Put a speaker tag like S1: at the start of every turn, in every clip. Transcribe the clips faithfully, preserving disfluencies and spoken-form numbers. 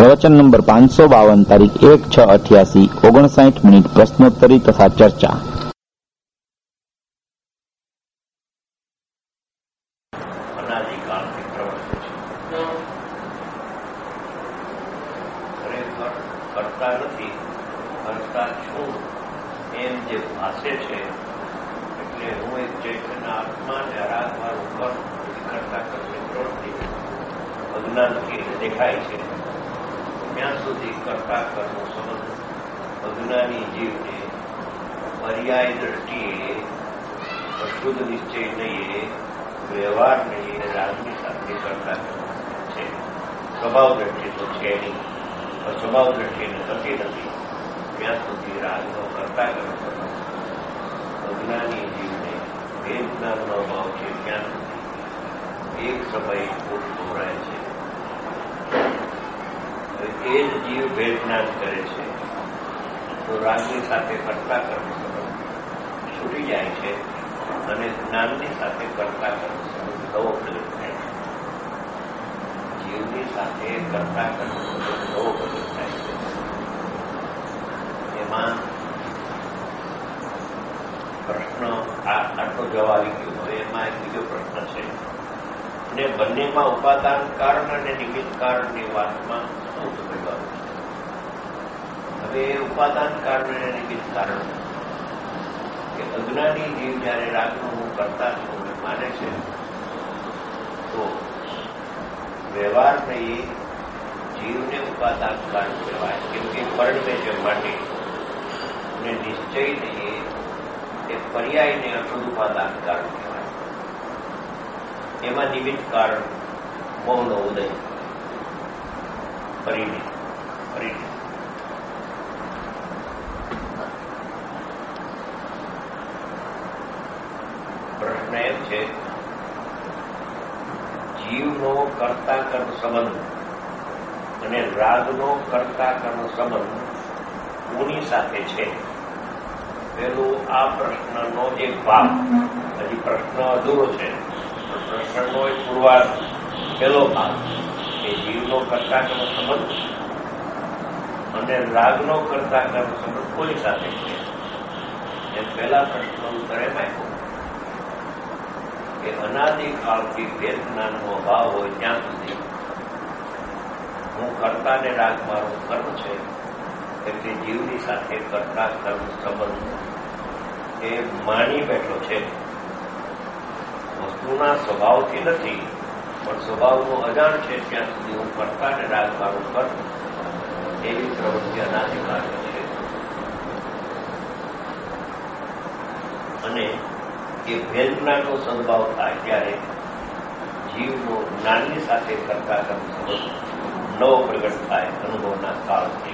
S1: પ્રવચન નંબર પાંચસો બાવન, તારીખ એક છ અઠ્યાસી, ઓગણસાઠ મિનિટ પ્રશ્નોત્તરી તથા ચર્ચા.
S2: અનાદિકાળથી પ્રવર્તે છે. ખરેખર કરતા નથી, કરતા છું એમ જે ભાષે છે, એટલે હું એક ચૈતન્ય આત્મા ને આરાધવાર ઉપર કરતા કરતી પ્રવૃત્તિ અજ્ઞાનથી દેખાય છે. ત્યાં સુધી કરતા કરનો સંબંધ અજ્ઞાની જીવને પર્યાય દ્રષ્ટિએ અશુદ્ધ નિશ્ચય નહીં, વ્યવહાર નહીં, રાજની સાથે કરતા છે. સ્વભાવ દ્રષ્ટિ તો છે નહીં, સ્વભાવ દ્રષ્ટિને થતી નથી. ત્યાં સુધી રાજનો કરતા કરનો સંબંધ અજ્ઞાની જીવને બે જ્ઞાનનો અભાવ છે. ત્યાં સુધી એક સમય પૂરતો રહે છે. એ જ જીવ ભેદ જ્ઞાન કરે છે તો રાજની સાથે કરતા કરનો સંબંધ છૂટી જાય છે અને જ્ઞાનની સાથે કરતા કરનો સંબંધ નવો પ્રગટ થાય છે. જીવની સાથે કરતા કરનો સંબંધ નવો પ્રગટ થાય છે. એમાં પ્રશ્ન આટલો જવાબ આવી ગયો. હવે એમાં એક બીજો પ્રશ્ન છે અને બંનેમાં ઉપાદાન કારણ અને નિમિત્ત કારણની વાતમાં શું સમજવાનું છે? હવે ઉપાદાન કારણ અને નિમિત્ત કારણ કે અજ્ઞાની જીવ જયારે રાગનો હું કરતા છું માને છે તો વ્યવહાર નહીં, જીવને ઉપાદાન કારણ કહેવાય. કેમ કે પરણવે છે માટે અને નિશ્ચય નહીં એ પર્યાયને અશુદ્ધ ઉપાદાન કારણ કહેવાય. એમાં નિમિત્ત કારણ મોહનો ઉદય, પરિણિત પરિણિત પ્રશ્ન એમ છે, જીવનો કર્તા કર્મ સંબંધ અને રાગનો કર્તા કર્મ સંબંધ કોની સાથે છે? પેલું આ પ્રશ્નનો એક ભાગ, હજી પ્રશ્ન અધૂરો છે. પ્રશ્નનો એક પૂર્વાર્ધ પહેલો ભાગ એ જીવનો કર્તા કર્મ સંબંધ અને રાગનો કર્તા કર્મ સંબંધ કોની સાથે છે? એ પહેલા પ્રશ્નનો ઉત્તર એમ આપ્યો કે અનાદિકાળથી ભેદ જ્ઞાનનો અભાવ હોય ત્યાં સુધી હું કર્તા ને રાગ મારો કર્મ છે એટલે જીવની સાથે કર્તા કર્મ સંબંધ એ માની બેઠો છે. વસ્તુના સ્વભાવથી નથી પણ સ્વભાવનું અજાણ છે. ત્યાં સુધી હું કરતા ને રાગ મારું કર્મ એવી પ્રવૃત્તિ અનાદિકાળની છે. અને એ ભેદ જ્ઞાનનો સદભાવ થાય ત્યારે જીવનો જ્ઞાનની સાથે કરતા કર્મ સંબંધ નવો પ્રગટ થાય અનુભવના કાળથી.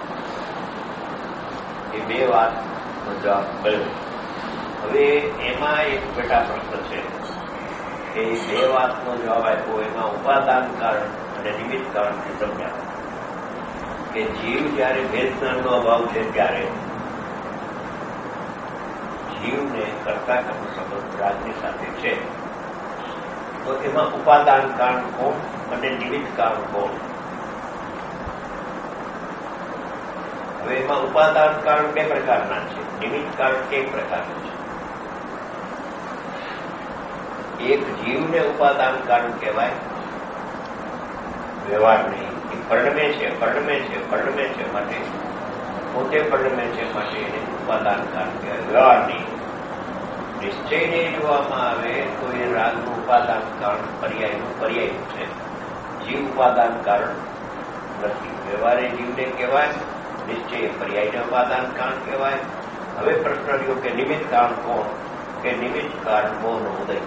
S2: એ બે વાતનો જવાબ મળ્યો. હવે એમાં એક પેટા પ્રશ્ન છે કે બે વાતનો જવાબ આપ્યો. એમાં ઉપાદાન કારણ અને નિમિત્ત કારણથી સમજ્યા કે જીવ જયારે ભેદ જ્ઞાનનો અભાવ છે ત્યારે જીવને કરતા કર્મ સંબંધ રાજની સાથે છે. તો એમાં ઉપાદાન કારણ કોણ અને નિમિત્ત કારણ કોણ? હવે એમાં ઉપાદાન કારણ બે પ્રકારના છે, નિમિત્ત કારણ એક પ્રકારનું છે. એક જીવને ઉપાદાન કારણ કહેવાય, વ્યવહાર નહીં. એ પરિણમે છે પરિણમે છે પરિણમે છે માટે પોતે પરિણમે છે માટે એને ઉપાદાન કારણ કહેવાય, વ્યવહાર નહીં. નિશ્ચયને જોવામાં આવે તો એ રાગનું ઉપાદાન કારણ પર્યાયનું પર્યાય છે. જીવ ઉપાદાન કારણ નથી. વ્યવહારે જીવને કહેવાય, નિશ્ચય પર્યાયને ઉપાદાન કારણ કહેવાય. હવે પ્રશ્ન રહ્યો કે નિમિત્ત કારણ કોણ? કે નિમિત્ત કારણ મોહનો ઉદય.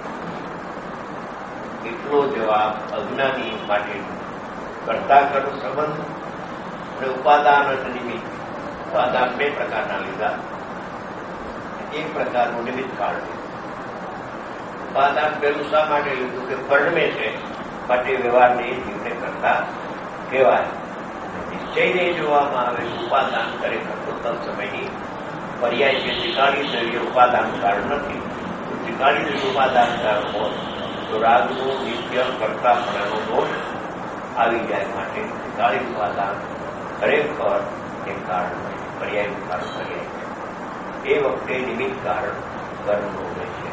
S2: એટલો જવાબ અજ્ઞાની માટે કરતા કર્મ સંબંધ અને ઉપાદાન અને નિમિત્ત. ઉપાદાન બે પ્રકારના લીધા. એક પ્રકારનું નિમિત્ત કારણ. ઉપાદાન પેલું શા માટે લીધું કે પરિણમે છે માટે વ્યવહારને એ જીવને કરતા કહેવાય. નિશ્ચયને જોવામાં આવે ઉપાદાન ખરેખર તો તત્સમયની પર્યાય કે ઠીકાણી દ્રવ્ય ઉપાદાન કારણ નથી. ઠીકાણી દ્રવ્ય ઉપાદાન કારણ હોય તો રાગનું નિત્ય કરતાપણાનો દોષ આવી જાય માટે કાળી ઉપાદાન ખરેખર એક કારણ છે, પર્યાયનું કારણ પર્યાય છે. એ વખતે નિમિત્ત કારણ કર્મનો હોય છે.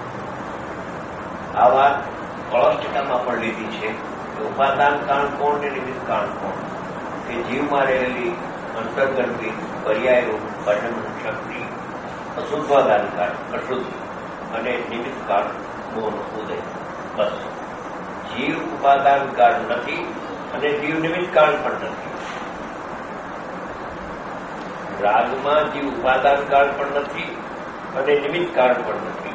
S2: આ વાત કળષ્ટિકામાં પણ લીધી છે કે ઉપાદાન કારણ કોણ ને નિમિત્ત કારણ કોણ, કે જીવમાં રહેલી અંતર્ગર્ભી પર્યાયરૂપ પરિણમન શક્તિ અશુદ્ધાદાન કારણ અશુદ્ધ અને નિમિત્ત કારણ મોહનો ઉદય. બસ જીવ ઉપાદાન કારણ નથી અને જીવ નિમિત્ત કારણ પણ નથી. રાગમાં જીવ ઉપાદાન કારણ પણ નથી અને નિમિત્ત કારણ પણ નથી.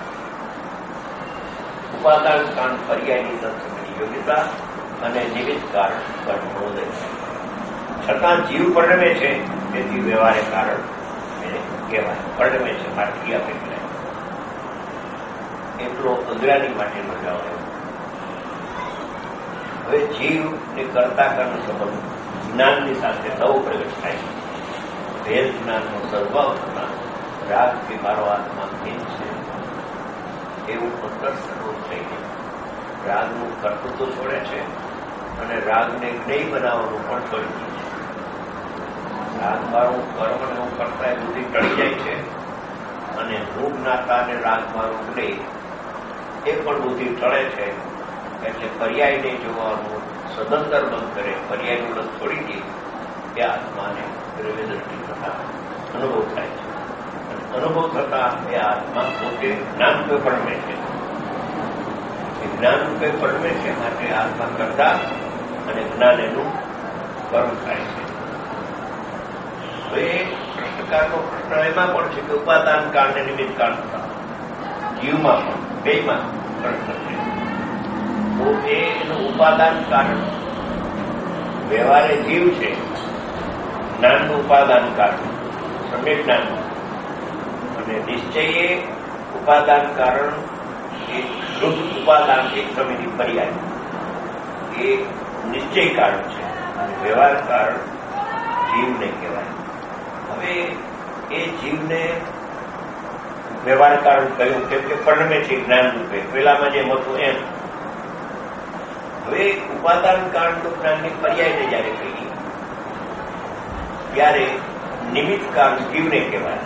S2: ઉપાદાન કારણ પર્યાયની સંસ્કૃતિની યોગ્યતા અને નિમિત્ત કારણ કર્મનો ઉદય. છતાં જીવ પરિણમે છે તેથી વ્યવહારે કારણ એને કહેવાય. પરિણમે છે મારે ક્રિયા પેટલાય એટલો અગ્રાની માટેનો જવાબ. હવે જીવ ને કરતા કર્મ સંબંધ જ્ઞાનની સાથે નવો પ્રગટ થાય. ભેદ જ્ઞાનનો સદભાવ થતા રાગ કે મારો આત્મા ભેદ છે એવું અંતરસ્વરૂપ થઈને રાગનું કર્તૃત્વ છોડે છે અને રાગને જ્ઞેય બનાવવાનું પણ છોડી દે છે. રાગ મારું કર્મ ને હું કરતા એ બુદ્ધિ ટળી જાય છે અને હું જ્ઞાતા અને રાગ મારું જ્ઞેય એ પણ બુદ્ધિ ટળે છે. એટલે પર્યાયને જોવાનું સદંતર બંધ કરે, પર્યાયનું લક્ષ છોડી દે એ આત્માને દ્રવ્ય દ્રષ્ટિ થતા અનુભવ થાય છે. અનુભવ થતા એ આત્મા પોતે જ્ઞાન રૂપે પડમે છે. એ જ્ઞાન રૂપે પડમે છે માટે આત્મા કરતા અને જ્ઞાન એનું કર્મ થાય છે. તો એ પ્રશ્નકારનો પ્રશ્ન એમાં પણ છે કે ઉપાદાન કાળ ને નિમિત્ત કાળ થતા જીવમાં પણ બેમાં પ્રશ્ન છે. તો એ એનું ઉપાદાન કારણ વ્યવહારે જીવ છે, જ્ઞાનનું ઉપાદાન કારણ સમ્યક જ્ઞાન અને નિશ્ચયે ઉપાદાન કારણ એ શુદ્ધ ઉપાદાન એક સમયની પર્યાય એ નિશ્ચય કારણ છે અને વ્યવહાર કારણ જીવને કહેવાય. હવે એ જીવને વ્યવહાર કારણ કહ્યું કેમ કે પરિણમે છે જ્ઞાન રૂપે, પેલામાં જેમ હતું એમ. હવે ઉપાદાન કારણ જ્ઞાનની પર્યાયને જયારે કહી ત્યારે નિમિત્ત કારણ જીવને કહેવાય.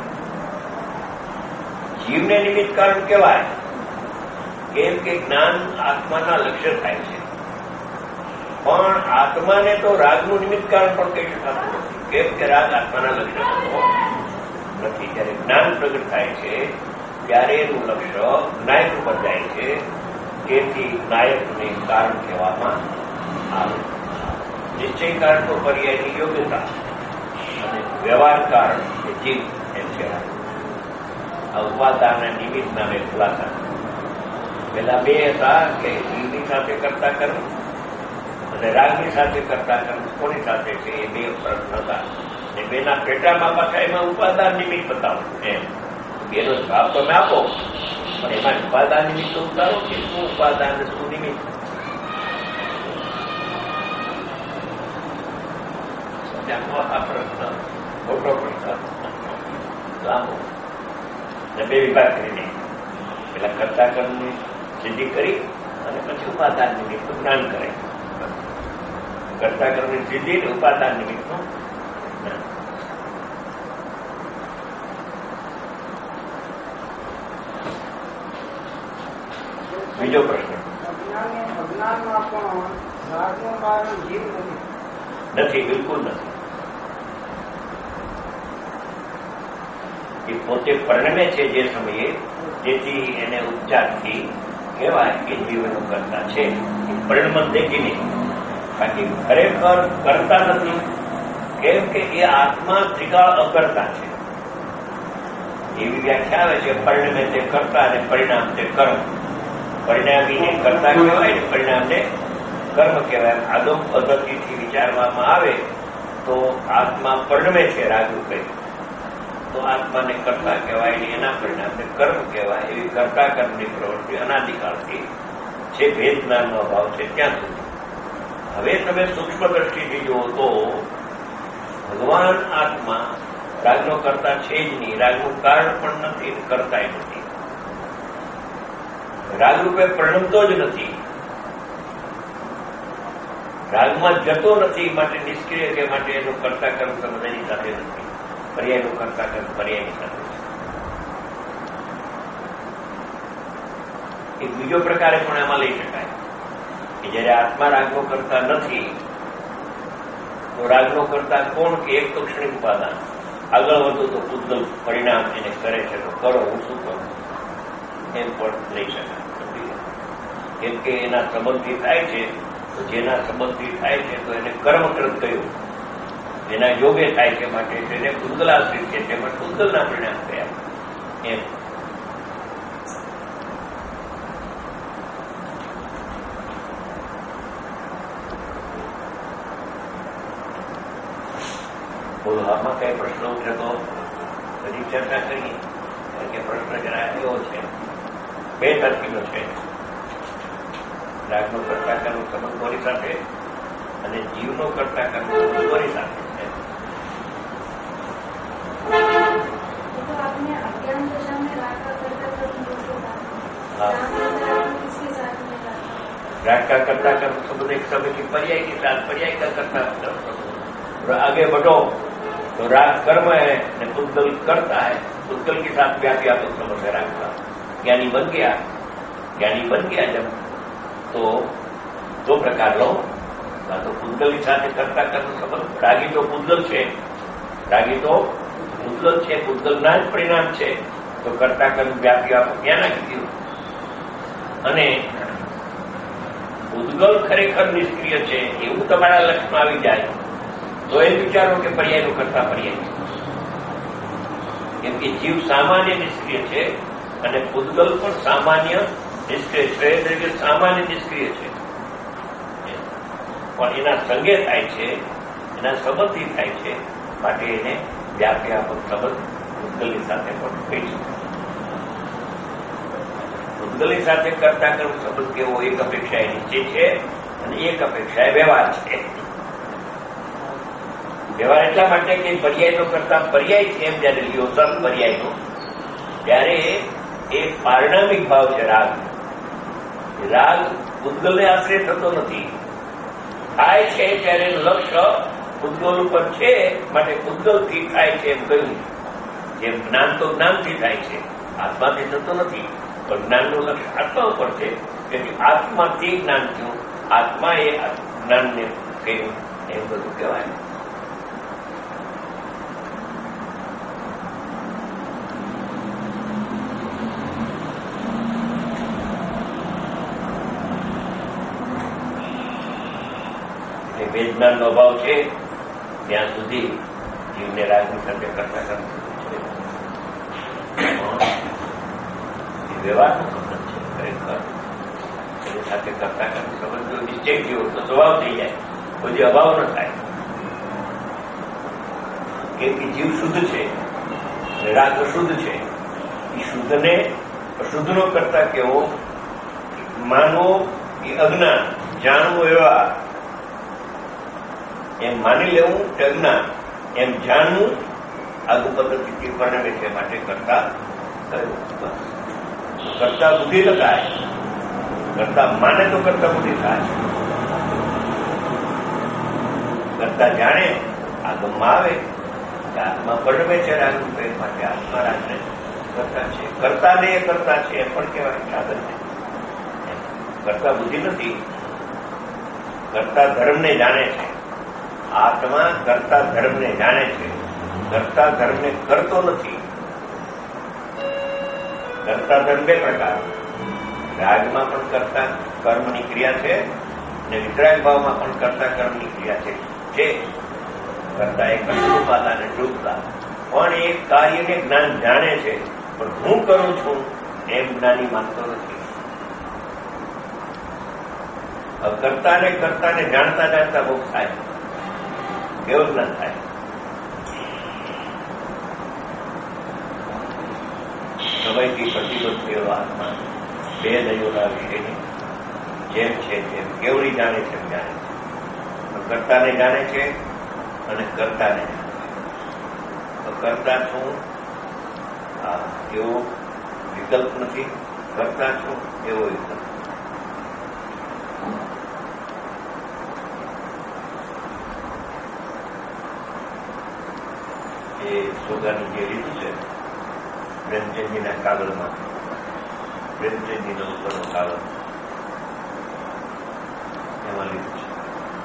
S2: જીવને નિમિત્ત કારણ કહેવાય કેમ કે જ્ઞાન આત્માના લક્ષ્ય થાય છે, પણ આત્માને તો રાગનું નિમિત્ત કારણ પણ કહી શકાતું નથી. કેમ કે રાગ આત્માના લક્ષ્ય થતો નથી. જયારે જ્ઞાન પ્રગટ થાય છે ત્યારે એનું લક્ષ્ય જ્ઞાયક ઉપર જાય છે. તેથી જ્ઞાયકને કારણ કહેવામાં આવે. નિશ્ચય કારણ તો પર્યાયની યોગ્યતા અને વ્યવહાર કારણ એ જીવ એમ કહેવાય. આ ઉપાદાનના નિમિત્ત નામે ખુલાસા. પેલા બે હતા કે જીવની સાથે કરતા કર્મ અને રાગની સાથે કરતા કર્મ કોની સાથે છે એ બે પ્રશ્ન હતા. અને બેના પેટામાં પાછા એમાં ઉપાદાન નિમિત્ત બતાવો એમ એનો જવાબ તમે આપો, પણ એમાં ઉપાદાન નિમિત્ત ઉતારો કે શું ઉપાદાન શું નિમિત્ત? આ પ્રશ્ન મોટો પ્રશ્ન લાંબો ને બે વિભાગ કરીને પેલા કરતા કર્મની સિદ્ધિ કરી અને પછી ઉપાદાન નિમિત્તનું જ્ઞાન કરે. કરતા કર્મની સિદ્ધિ ને ઉપાદાન નિમિત્તનું જ્ઞાન. બીજો પ્રશ્ન નથી, બિલકુલ નથી. એ પોતે પરિણમે છે જે સમયે, જેથી એને ઉપચારથી કહેવાય કે જીવનું કરતા છે. એ પરિણમન દેખીને, બાકી ખરેખર કરતા નથી. કેમ કે એ આત્મા ત્રિકાળ અકર્તા છે. એવી વ્યાખ્યા આવે છે પરિણમે તે કરતા અને પરિણામ તે કર્મ. પરિણામીને કરતા કહેવાય ને પરિણામને કર્મ કહેવાય. આદમ પદ્ધતિથી વિચારવામાં આવે તો આત્મા પરિણમે છે રાગરૂપે, તો આત્માને કરતા કહેવાય ને એના પરિણામને કર્મ કહેવાય. એવી કરતા કર્મની પ્રવૃત્તિ અનાદિકાળથી છે. ભેદ જ્ઞાનનો અભાવ છે ત્યાં સુધી. હવે તમે સૂક્ષ્મ દ્રષ્ટિથી જુઓ તો ભગવાન આત્મા રાગનો કરતા છે જ નહીં, રાગનું કારણ પણ નથી, કરતાય નથી. રાગરૂપે પરિણમતો જ નથી. રાગમાં જતો નથી, માટે નિષ્ક્રિય છે, માટે એનું કરતા કર્મ સંબંધ એની સાથે નથી, પર્યાયનું કરતા કર્મ પર્યાયની સાથે છે. એક બીજો પ્રકારે પણ એમાં લઈ શકાય કે જયારે આત્મા રાગનો કરતા નથી તો રાગનો કરતા કોણ કે એક તો ક્ષણિક ઉપાદાન, આગળ વધુ તો પૂતગલ પરિણામ એને કરે છે તો કરો, હું શું કરું એમ પણ લઈ શકાય. કેમ કે એના સંબંધથી થાય છે તો જેના સંબંધથી થાય છે તો એને કર્મકૃત કહ્યું, એના યોગે થાય છે માટે તેને પૂતગલાશ્રિત છે, તેમાં પૂતગલના પરિણામ થયા એમ. બોલો, આમાં કઈ પ્રશ્ન ઉઠે તો બધી ચર્ચા કરીએ, કારણ કે પ્રશ્ન જરા એવો છે, બે તરફીનો છે. રાગનો કરતા કર્મ સંબંધ કોની સાથે અને જીવનો કરતા કર્મ સંબંધ કોની સાથે છે. राग का कर्ता कर्म संबंध एक समय की पर्याय के साथ पर्याय का कर्ता कर्म संबंध, और आगे बढ़ो तो राग कर्म है ने पुद्गल करता है, पुद्गल के साथ व्याप्यापक संबंध है राग का. ज्ञानी बन गया, ज्ञानी बन गया जब तो दो प्रकार लो, ना तो पुद्गल के साथ करता कर्म संबंध. रागी तो पुद्गल છે, રાગી તો પુદ્ગલ છે, પુદ્ગલના જ પરિણામ છે, તો કરતા કર્મ વ્યાપ્યાપક ત્યાં નાખી દીધું. અને પૂતગલ ખરેખર નિષ્ક્રિય છે એવું તમારા લક્ષમાં આવી જાય તો એ વિચારો કે પર્યાયનું કરતા પર્યાય, કેમ કે જીવ સામાન્ય નિષ્ક્રિય છે અને પૂતગલ પણ સામાન્ય નિષ્ક્રિય છે, એટલે સામાન્ય નિષ્ક્રિય છે, પણ એના સંગે થાય છે, એના સંબંધથી થાય છે, માટે એને વ્યાપ્યાપક સંબંધ પૂતગલની સાથે પણ કહી શકાય. પૂતગલની સાથે કરતા કર્મ સંબંધ કેવો, એક અપેક્ષા એ નીચે છે અને એક અપેક્ષા એ વ્યવહાર છે. વ્યવહાર એટલા માટે કે પર્યાયનો કરતા પર્યાય છે એમ જયારે લ્યો સર પર્યાયનો, ત્યારે એ પારિણામિક ભાવ છે. રાગ રાગ પૂતગલને આશ્રય થતો નથી, થાય છે ત્યારે લક્ષ્ય પૂતગલ ઉપર છે, માટે પૂતગલથી થાય છે એમ કહ્યું. જેમ જ્ઞાન તો જ્ઞાનથી થાય છે, આત્માથી થતો નથી, પણ જ્ઞાનનું લક્ષ્ય આત્મા ઉપર છે, તેથી આત્માથી જ્ઞાન થયું, આત્મા એ જ્ઞાનને કહ્યું, એમ બધું કહેવાય. એટલે બે જ્ઞાનનો અભાવ છે ત્યાં સુધી જીવને રાગની સાથે કરતા કરવું છે. વ્યવહારનો સંબંધ છે ખરેખર, એની સાથે કરતા કરતા સંબંધ જો નિશ્ચય જેવો તો સ્વભાવ થઈ જાય, કોઈ અભાવ ન થાય. કેમ કે જીવ શુદ્ધ છે, રાગ અશુદ્ધ છે. એ શુદ્ધને અશુદ્ધનો કરતા કેવો, માનવો એ અજ્ઞાન, જાણવું એવા, એમ માની લેવું કે અજ્ઞાન, એમ જાણવું આગુ પદ્ધતિથી પરિણમે છે, માટે કરતા કર્યું. કરતા બુદ્ધિ લગાય, કરતા માને તો કરતા બુદ્ધિ થાય, કરતા જાણે આગમમાં આવે કે આત્મા પરિણમે છે રાગરૂપે, માટે આત્મા રાજને કરતા છે. કરતા ને એ કરતા છે એમ પણ કહેવાય સાધન છે. કરતા બુદ્ધિ નથી, કરતા ધર્મને જાણે છે. આત્મા કરતા ધર્મને જાણે છે, કરતા ધર્મને કરતો નથી. કરતા ધર્મ બે પ્રકાર, રાગમાં પણ કરતા કર્મની ક્રિયા છે અને વિતરાગ ભાવમાં પણ કરતા કર્મની ક્રિયા છે. જે કરતા એ કર્મરૂપાતા અને ડૂબતા, પણ એ કાર્યને જ્ઞાન જાણે છે, પણ હું કરું છું એમ જ્ઞાની માનતો નથી. કરતાને કરતાને જાણતા જાણતા મોક્ષ થાય, કેવું જ્ઞાન થાય. સમયથી પ્રતિબદ્ધ થયેલો આત્મા બે દયોના વિષયની જેમ છે તેમ કેવડી જાણે છે, જાણે છે, કરતાને જાણે છે અને કરતાને જાણે છે. કરતા છું એવો વિકલ્પ નથી, કરતા છું એવો વિકલ્પ. એ સોગાનું જે લીધું છે પ્રેમચંદજીના કાગળમાં, પ્રેમચંદજીનો ઉપરનો કાગળ એમાં લીધું છે.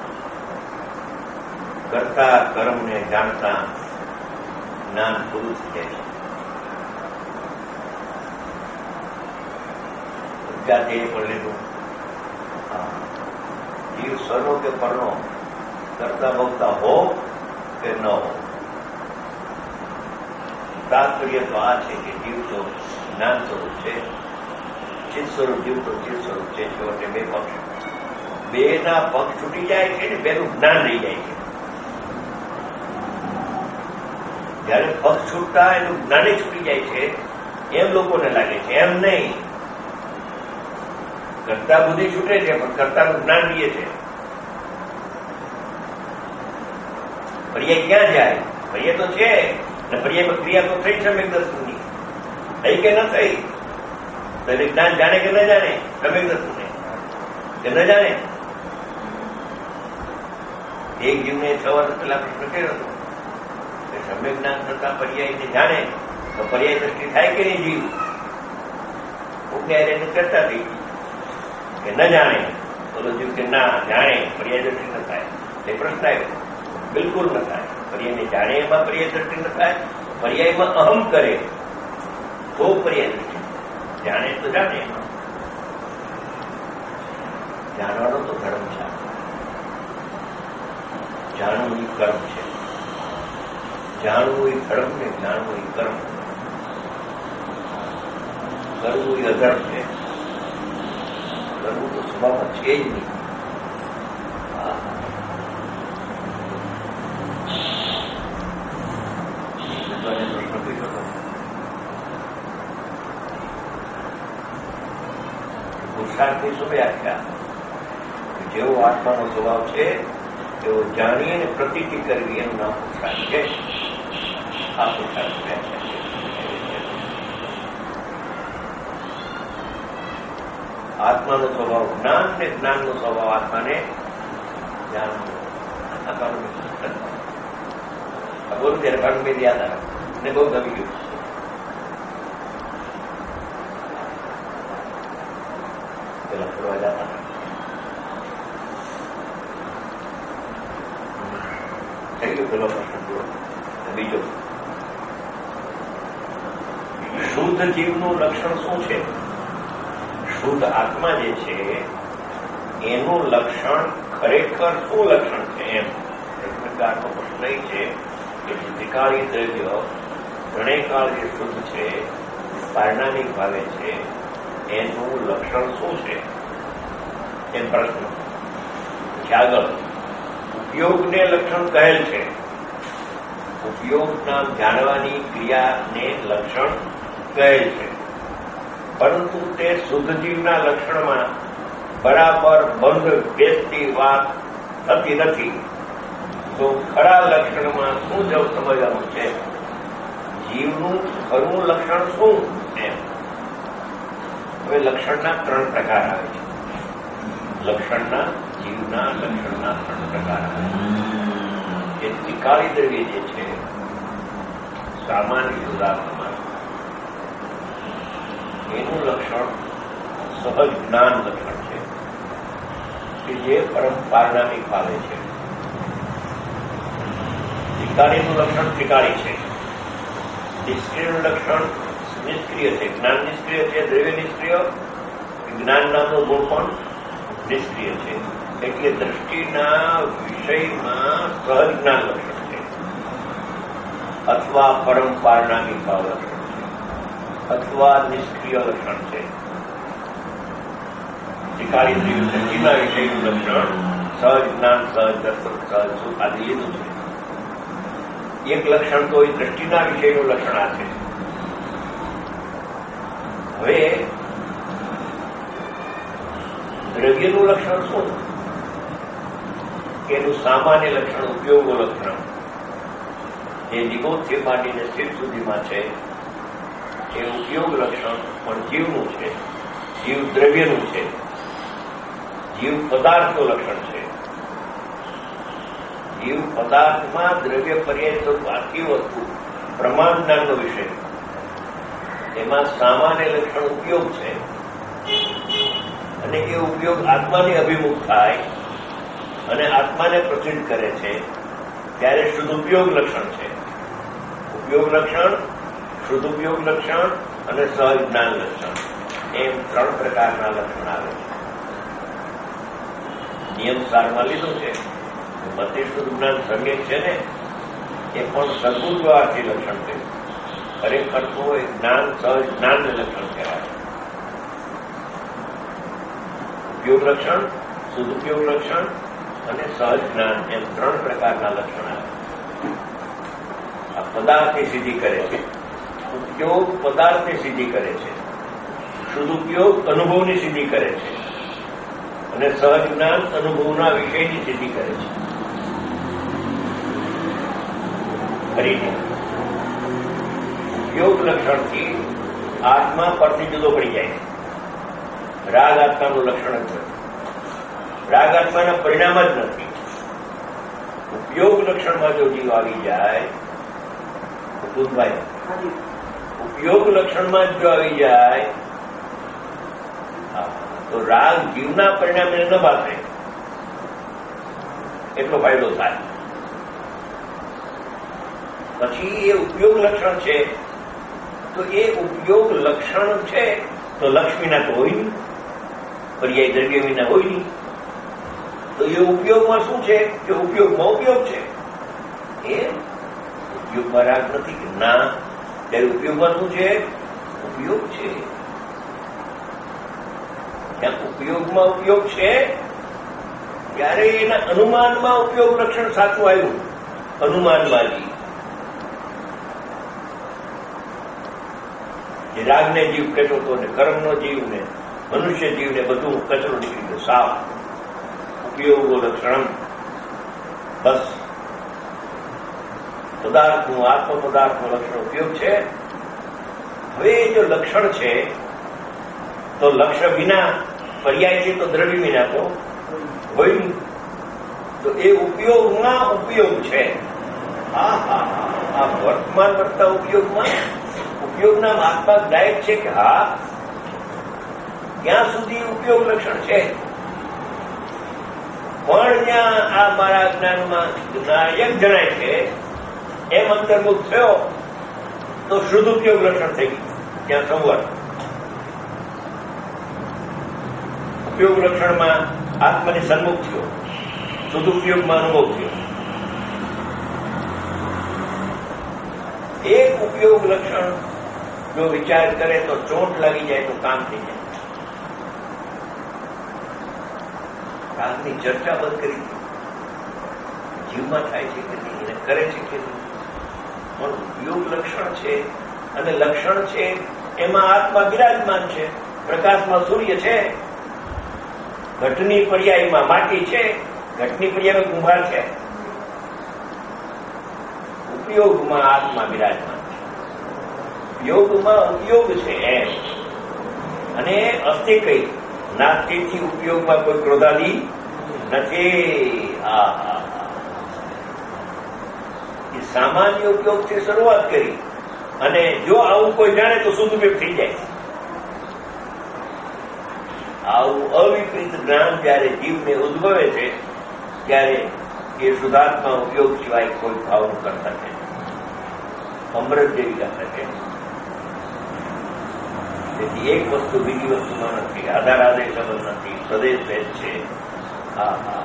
S2: કરતા કર્મને જાણતા જ્ઞાન પૂરું થઈ જાય છે. જાતે પણ લીધું. જીવ સનો કે પરનો, કરતા ભોગતા હો કે ન હો, તાત્પર્ય તો આ છે કે જીવ તો જ્ઞાન સ્વરૂપ છે, ચિત્ત સ્વરૂપ, જીવ તો ચિત્ત સ્વરૂપ છે. છેવટે બે પક્ષ, બે ના પક્ષ છૂટી જાય છે ને બેનું જ્ઞાન રહી જાય છે. જયારે પક્ષ છૂટતા એનું જ્ઞાને છૂટી જાય છે એમ લોકોને લાગે છે, એમ નહીં. કરતા બુદ્ધિ છૂટે છે પણ કરતાનું જ્ઞાન રહીએ છે. પર્યાય ક્યાં જાય? પર્યાય તો છે ને, પર્યાયમાં ક્રિયા તો થઈ સમ્યક દર્શનની, થઈ કે ન થઈ? તો એને જ્ઞાન જાણે કે ન જાણે? સમ્યક દર્શનને કે ન જાણે? એક જીવને છ વર્ષ પહેલા પ્રશ્ન કર્યો હતો કે સમ્યક જ્ઞાન કરતા પર્યાયને જાણે તો પર્યાય દ્રષ્ટિ થાય કે નહીં? જીવ હું ક્યારે એને ચર્ચા થઈ કે ન જાણે, તો જીવ કે ના જાણે, પર્યાય દ્રષ્ટિ ન થાય. એ પ્રશ્ન આવ્યો. બિલકુલ ન થાય. પર્યાયને જાણે એમાં પર્યાય દ્રષ્ટિ ન થાય. પર્યાયમાં અહમ કરે તો પર્યાય દ્રષ્ટિ. જાણે તો જાણે એમાં. જાણવાનો તો ધર્મ છે. જાણવું એ કર્મ છે. જાણવું એ ધર્મ ને જાણવું એ કર્મ. કરવું એ અધર્મ છે. કરવું તો સ્વભાવમાં છે જ નહીં. પુરુષાર્થની શું વ્યાખ્યા? જેવો આત્માનો સ્વભાવ છે તેવો જાણીએ ને પ્રતીતિ કરવી એનું નામ પુરુષાર્થ છે. આ પુરુષાર્થ વ્યાખ્યા છે. આત્માનો સ્વભાવ જ્ઞાન ને જ્ઞાનનો સ્વભાવ આત્માને જ્ઞાન. બોલું ત્યારે ભાગભેદ યાદ આવે ને બહુ ગમી ગયું. પેલા ફરવા જતા થઈ ગયો પેલો પ્રશ્ન પૂરો. બીજો, શુદ્ધ જીવનું લક્ષણ શું છે? શુદ્ધ આત્મા જે છે એનું લક્ષણ ખરેખર શું લક્ષણ છે? એમ એકમેકારનો પ્રશ્ન એ છે કે ત્રિકાળી દ્રવ્ય ઘણે કાળ જે શુદ્ધ છે, પારણાનિક ભાવે છે, એનું લક્ષણ શું છે? એમ પ્રશ્ન. પછી આગળ ઉપયોગને લક્ષણ કહેલ છે. ઉપયોગના જાણવાની ક્રિયાને લક્ષણ કહેલ છે, પરંતુ તે શુદ્ધ જીવના લક્ષણમાં બરાબર બંધ બેસતી વાત થતી નથી. તો ખરા લક્ષણમાં શું જવ સમજવાનું છે? જીવનું ખરું લક્ષણ શું? એમ. હવે લક્ષણના ત્રણ પ્રકાર આવે છે. લક્ષણના જીવના લક્ષણના ત્રણ પ્રકાર આવે છે. એ ત્રિકાળી દ્રવ્ય જે છે સામાન્ય શુદ્ધાત્મા, એનું લક્ષણ સહજ જ્ઞાન લક્ષણ છે કે જે પરમ પારણામિક ભાવે છે. ત્રિકાળીનું લક્ષણ ત્રિકાળી છે. નિષ્ક્રિયનું લક્ષણ નિષ્ક્રિય છે. જ્ઞાન નિષ્ક્રિય છે, દ્રવ્ય નિષ્ક્રિય. જ્ઞાન નામનો ગુણ પણ નિષ્ક્રિય છે. એટલે દ્રષ્ટિના વિષયમાં સહજ જ્ઞાન લક્ષણ છે, અથવા પરમ પારણામિક ભાવ લક્ષણ છે, અથવા નિષ્ક્રિય લક્ષણ છે. ત્રિકાળી દ્રવ્ય દ્રષ્ટિના વિષયનું લક્ષણ સહજ જ્ઞાન, સહજ દર્શન, સહજ સુખ આદિ લીધું છે. એક લક્ષણ તો એ દ્રષ્ટિના વિષયનું લક્ષણ આ છે. હવે દ્રવ્યનું લક્ષણ શું? એનું સામાન્ય લક્ષણ, ઉપયોગો લક્ષણ, જે નિગોદથી માંડીને સ્થિર સુધીમાં છે એ ઉપયોગ લક્ષણ પણ જીવનું છે. જીવ દ્રવ્યનું છે. જીવ પદાર્થનું લક્ષણ છે. જીવ પદાર્થમાં દ્રવ્ય પર્યાય સ્વરૂપ આખી વસ્તુ પ્રમાણ જ્ઞાનનો વિષય, એમાં સામાન્ય લક્ષણ ઉપયોગ છે અને એ ઉપયોગ આત્માને અભિમુખ થાય અને આત્માને પ્રસિદ્ધ કરે છે ત્યારે શુદ્ધુપયોગ લક્ષણ છે. ઉપયોગ લક્ષણ, શુદ્ધુપયોગ લક્ષણ અને સહજ જ્ઞાન લક્ષણ એમ ત્રણ પ્રકારના લક્ષણ આવે છે. નિયમ સારમાં લીધું છે. મતે શુદ્ધ જ્ઞાન સમ્યક છે ને એ પણ સદગુણ વ્યવહારથી લક્ષણ છે. ખરેખર તો એ જ્ઞાન સહજ જ્ઞાનને લક્ષણ કહેવાય. ઉપયોગ લક્ષણ, સદુપયોગ લક્ષણ અને સહજ જ્ઞાન એમ ત્રણ પ્રકારના લક્ષણ આવે. આ પદાર્થની સિદ્ધિ કરે છે. ઉપયોગ પદાર્થની સિદ્ધિ કરે છે. સદુપયોગ અનુભવની સિદ્ધિ કરે છે અને સહજ જ્ઞાન અનુભવના વિષયની સિદ્ધિ કરે છે. ફરીથી ઉપયોગ લક્ષણથી આત્મા પરથી જુદો પડી જાય છે. રાગ આત્માનું લક્ષણ જ નથી. રાગ આત્માના પરિણામ જ નથી. ઉપયોગ લક્ષણમાં જો જીવ આવી જાય તો દુર્ભાઈ, ઉપયોગ લક્ષણમાં જ જો આવી જાય તો રાગ જીવના પરિણામે ન ભાષે એટલો ફાયદો થાય. પછી એ ઉપયોગ લક્ષણ છે તો એ ઉપયોગ લક્ષણ છે તો લક્ષ્મીના તો હોય નહીં, પર્યાય દ્રવ્ય વિના હોય નહીં. તો એ ઉપયોગમાં શું છે કે ઉપયોગમાં ઉપયોગ છે. એ ઉપયોગમાં રાગ નથી કે ના, ત્યારે ઉપયોગમાં શું છે? ઉપયોગ છે. ત્યાં ઉપયોગમાં ઉપયોગ છે ત્યારે એના અનુમાનમાં ઉપયોગ લક્ષણ સાચું આવ્યું. અનુમાનવાદી જે રાગને જીવ કહેતો હતો ને કર્મનો જીવ ને મનુષ્ય જીવને બધું કચરો નીકળી ગયો સાફ. ઉપયોગો લક્ષણ બસ પદાર્થનું આત્મ પદાર્થનું લક્ષણ ઉપયોગ છે. હવે જો લક્ષણ છે તો લક્ષ્ય વિના પર્યાય છે તો દ્રવ્ય વિના તો હોય નહીં. તો એ ઉપયોગમાં ઉપયોગ છે. હા હા આ વર્તમાન વર્તા ઉપયોગમાં ઉપયોગના આત્મા દાયક છે કે હા ત્યાં સુધી ઉપયોગ લક્ષણ છે. પણ જ્યાં આ મારા જ્ઞાનમાં નાયક જણાય છે એમ અંતર્મુખ થયો તો શુદ્ધ ઉપયોગ લક્ષણ થઈ ગયું. ત્યાં સંવર ઉપયોગ લક્ષણમાં આત્માની સન્મુખ થયો, સદુપયોગમાં અનુભવ થયો. એક ઉપયોગ લક્ષણ જો વિચાર કરે તો ચોટ લાગી જાય તો કામ થઈ જાય. રાગની ચર્ચા બંધ કરી જીવમાં થાય છે કે નહીં, એને કરે છે કે નહીં. પણ ઉપયોગ લક્ષણ છે અને લક્ષણ છે એમાં આત્મા બિરાજમાન છે. પ્રકાશમાં સૂર્ય છે, ઘટની પર્યાયમાં માટી છે, ઘટની પર્યાયમાં કુંભાર છે. ઉપયોગમાં આત્મા બિરાજમાન છે, યોગમાં ઉપયોગ છે એમ. અને અસ્થિ કઈ નાસ્તિથી ઉપયોગમાં કોઈ ક્રોધાદી નથી. આ એ સામાન્ય ઉપયોગથી શરૂઆત કરી અને જો આવું કોઈ જાણે તો સદુપયોગ થઈ જાય. આવું અવિપરીત જ્ઞાન જયારે જીવને ઉદ્ભવે છે ત્યારે એ શુદ્ધાત્મા ઉપયોગ સિવાય કોઈ ભાવ કરતા છે. અમૃત જેવી ગાતા છે. તેથી એક વસ્તુ બીજી વસ્તુમાં નથી, આધાર આદેશ સંબંધ નથી, સ્વદેશ ભેદ છે. હા હા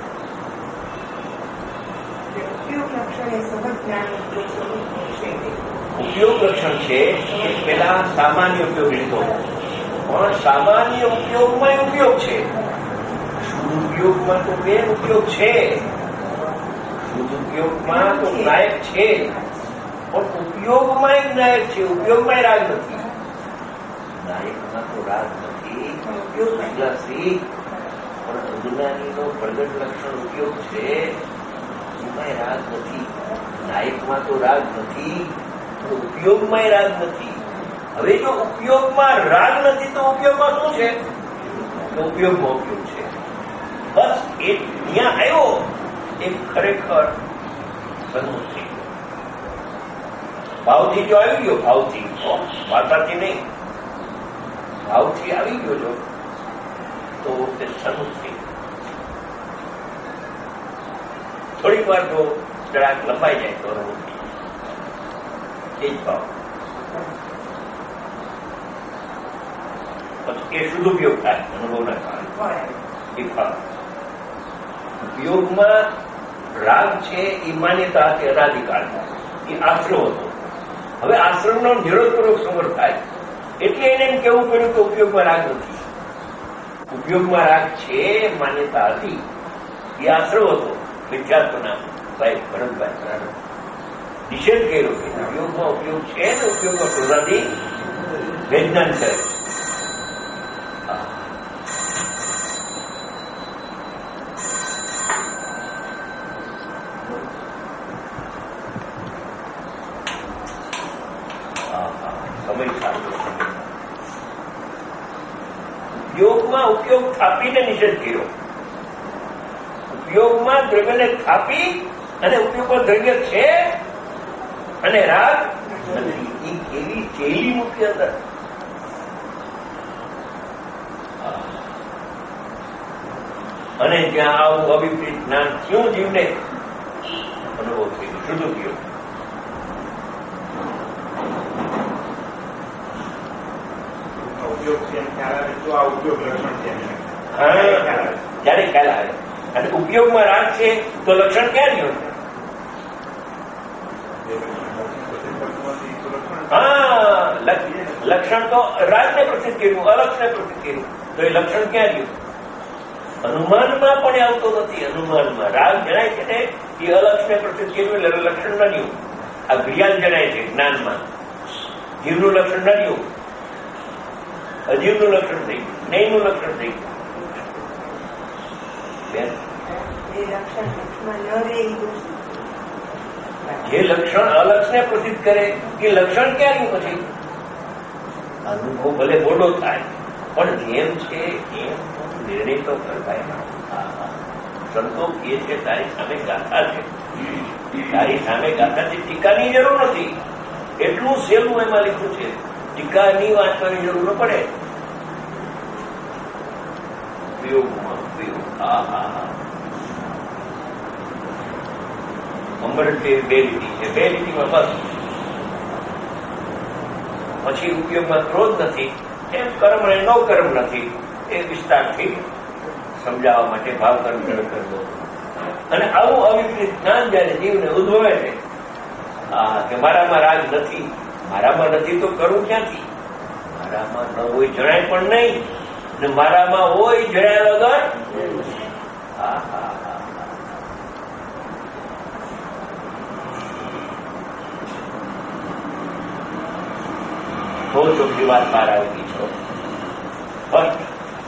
S2: ઉપયોગ લક્ષણ છે એ પેલા સામાન્ય ઉપયોગ લીધો, પણ સામાન્ય ઉપયોગમાં ઉપયોગ છે. શુદ્ધ ઉપયોગમાં તો બે ઉપયોગ છે. શુદ્ધ ઉપયોગમાં તો નાયક છે પણ ઉપયોગમાં નાયક છે, ઉપયોગમાં રાગ નથી. નાયકમાં તો રાગ નથી, ઉપયોગ નથી. પણ અજ્ઞાનીનો પ્રગટ લક્ષણ ઉપયોગ છે, એમાં રાગ નથી. નાયકમાં તો રાગ નથી પણ ઉપયોગમાં રાગ નથી. હવે જો ઉપયોગમાં રાગ નથી તો ઉપયોગમાં શું છે? તો ઉપયોગમાં ઉપયોગ છે. બસ એ ત્યાં આવ્યો એ ખરેખર સન્મુખ થઈ ગયો. ભાવથી જો આવી ગયો, ભાવથી વાર્તાથી નહીં, ભાવથી આવી ગયો જો તો તે સનું થઈ. થોડીક વાર જો જરાક લંબાઈ જાય તો અનુભવ થઈ જાય. એ જ ભાવ પછી એ શુદ્ધ ઉપયોગ થાય અનુભવના કારણે. એ ભાવ ઉપયોગમાં રાગ છે એ માન્યતા હતી અનાદિકાળ, એ આશ્રમ હતો. હવે આશ્રમનો નિરોધપૂર્વક સંવર્ત થાય એટલે એને એમ કેવું પડ્યું કે ઉપયોગમાં રાગ નથી. ઉપયોગમાં રાગ છે માન્યતા હતી, એ આશ્રમ હતો. વિદ્યાર્થીના ભાઈ ભરતભાઈ નિષેધ કર્યો કે ઉપયોગમાં ઉપયોગ છે ને ઉપયોગમાં પ્રદાથી વૈજ્ઞાન કરે. ઉપયોગમાં ઉપયોગ થાપીને નિષેધ કર્યો. ઉપયોગમાં દ્રવ્યને થાપી અને ઉપયોગમાં દ્રવ્ય છે અને રાગ નથી. એવી ચેલી મૂકી અંદર. અને જ્યાં આવું અવિપરીત જ્ઞાન થયું જીવને અનુભવ થઈ ગયો, શુદ્ધ ઉપયોગ. જયારે ખ્યાલ આવે અને ઉપયોગમાં રાગ છે તો લક્ષણ ક્યાં રહ્યું? હા, લક્ષણ તો રાગને પ્રસિદ્ધ કર્યું, અલક્ષને પ્રસિદ્ધ કર્યું, તો એ લક્ષણ ક્યાં રહ્યું? અનુમાનમાં પણ આવતો નથી. અનુમાનમાં રાગ જણાય છે ને એ અલક્ષને પ્રસિદ્ધ કર્યું એટલે લક્ષણ ન રહ્યું. આ ક્રિયાલ જણાય છે જ્ઞાનમાં, જીવનું લક્ષણ ન રહ્યું, અજીવનું લક્ષણ થઈ ગયું, જ્ઞેયનું લક્ષણ થઈ ગયું. જે લક્ષણ અલક્ષને પ્રસિદ્ધ કરે એ લક્ષણ ક્યાં રહ્યું? પછી અનુભવ ભલે મોટો થાય પણ જેમ છે એમ નિર્ણય તો કરવાય. સંતો કે છે તારી સામે ગાથા છે, તારી સામે ગાથાથી ટીકાની જરૂર નથી. એટલું સહેલું એમાં લખ્યું છે, ટીકાની વાંચવાની જરૂર ન પડે. ઉપયોગમાં ઉપયોગ. હા હા હા અમૃત બે લીટી છે, બે લીટીમાં બસ. પછી ઉપયોગમાં ક્રોધ નથી, એમ કર્મ અને નો કર્મ નથી. એ વિસ્તારથી સમજાવવા માટે ભાવ કર્મ કરવો. અને આવું અવિપરીત જ્ઞાન જયારે જીવને ઉદ્ભવે છે હા કે મારામાં રાગ નથી, મારામાં નથી તો કરું ક્યાંથી? મારામાં ન હોય જણાય પણ નહીં, ને મારામાં હોય જણાય વગર. હા હા હા બહુ ચોખ્ખી વાત બહાર આવી છો. સ્પષ્ટ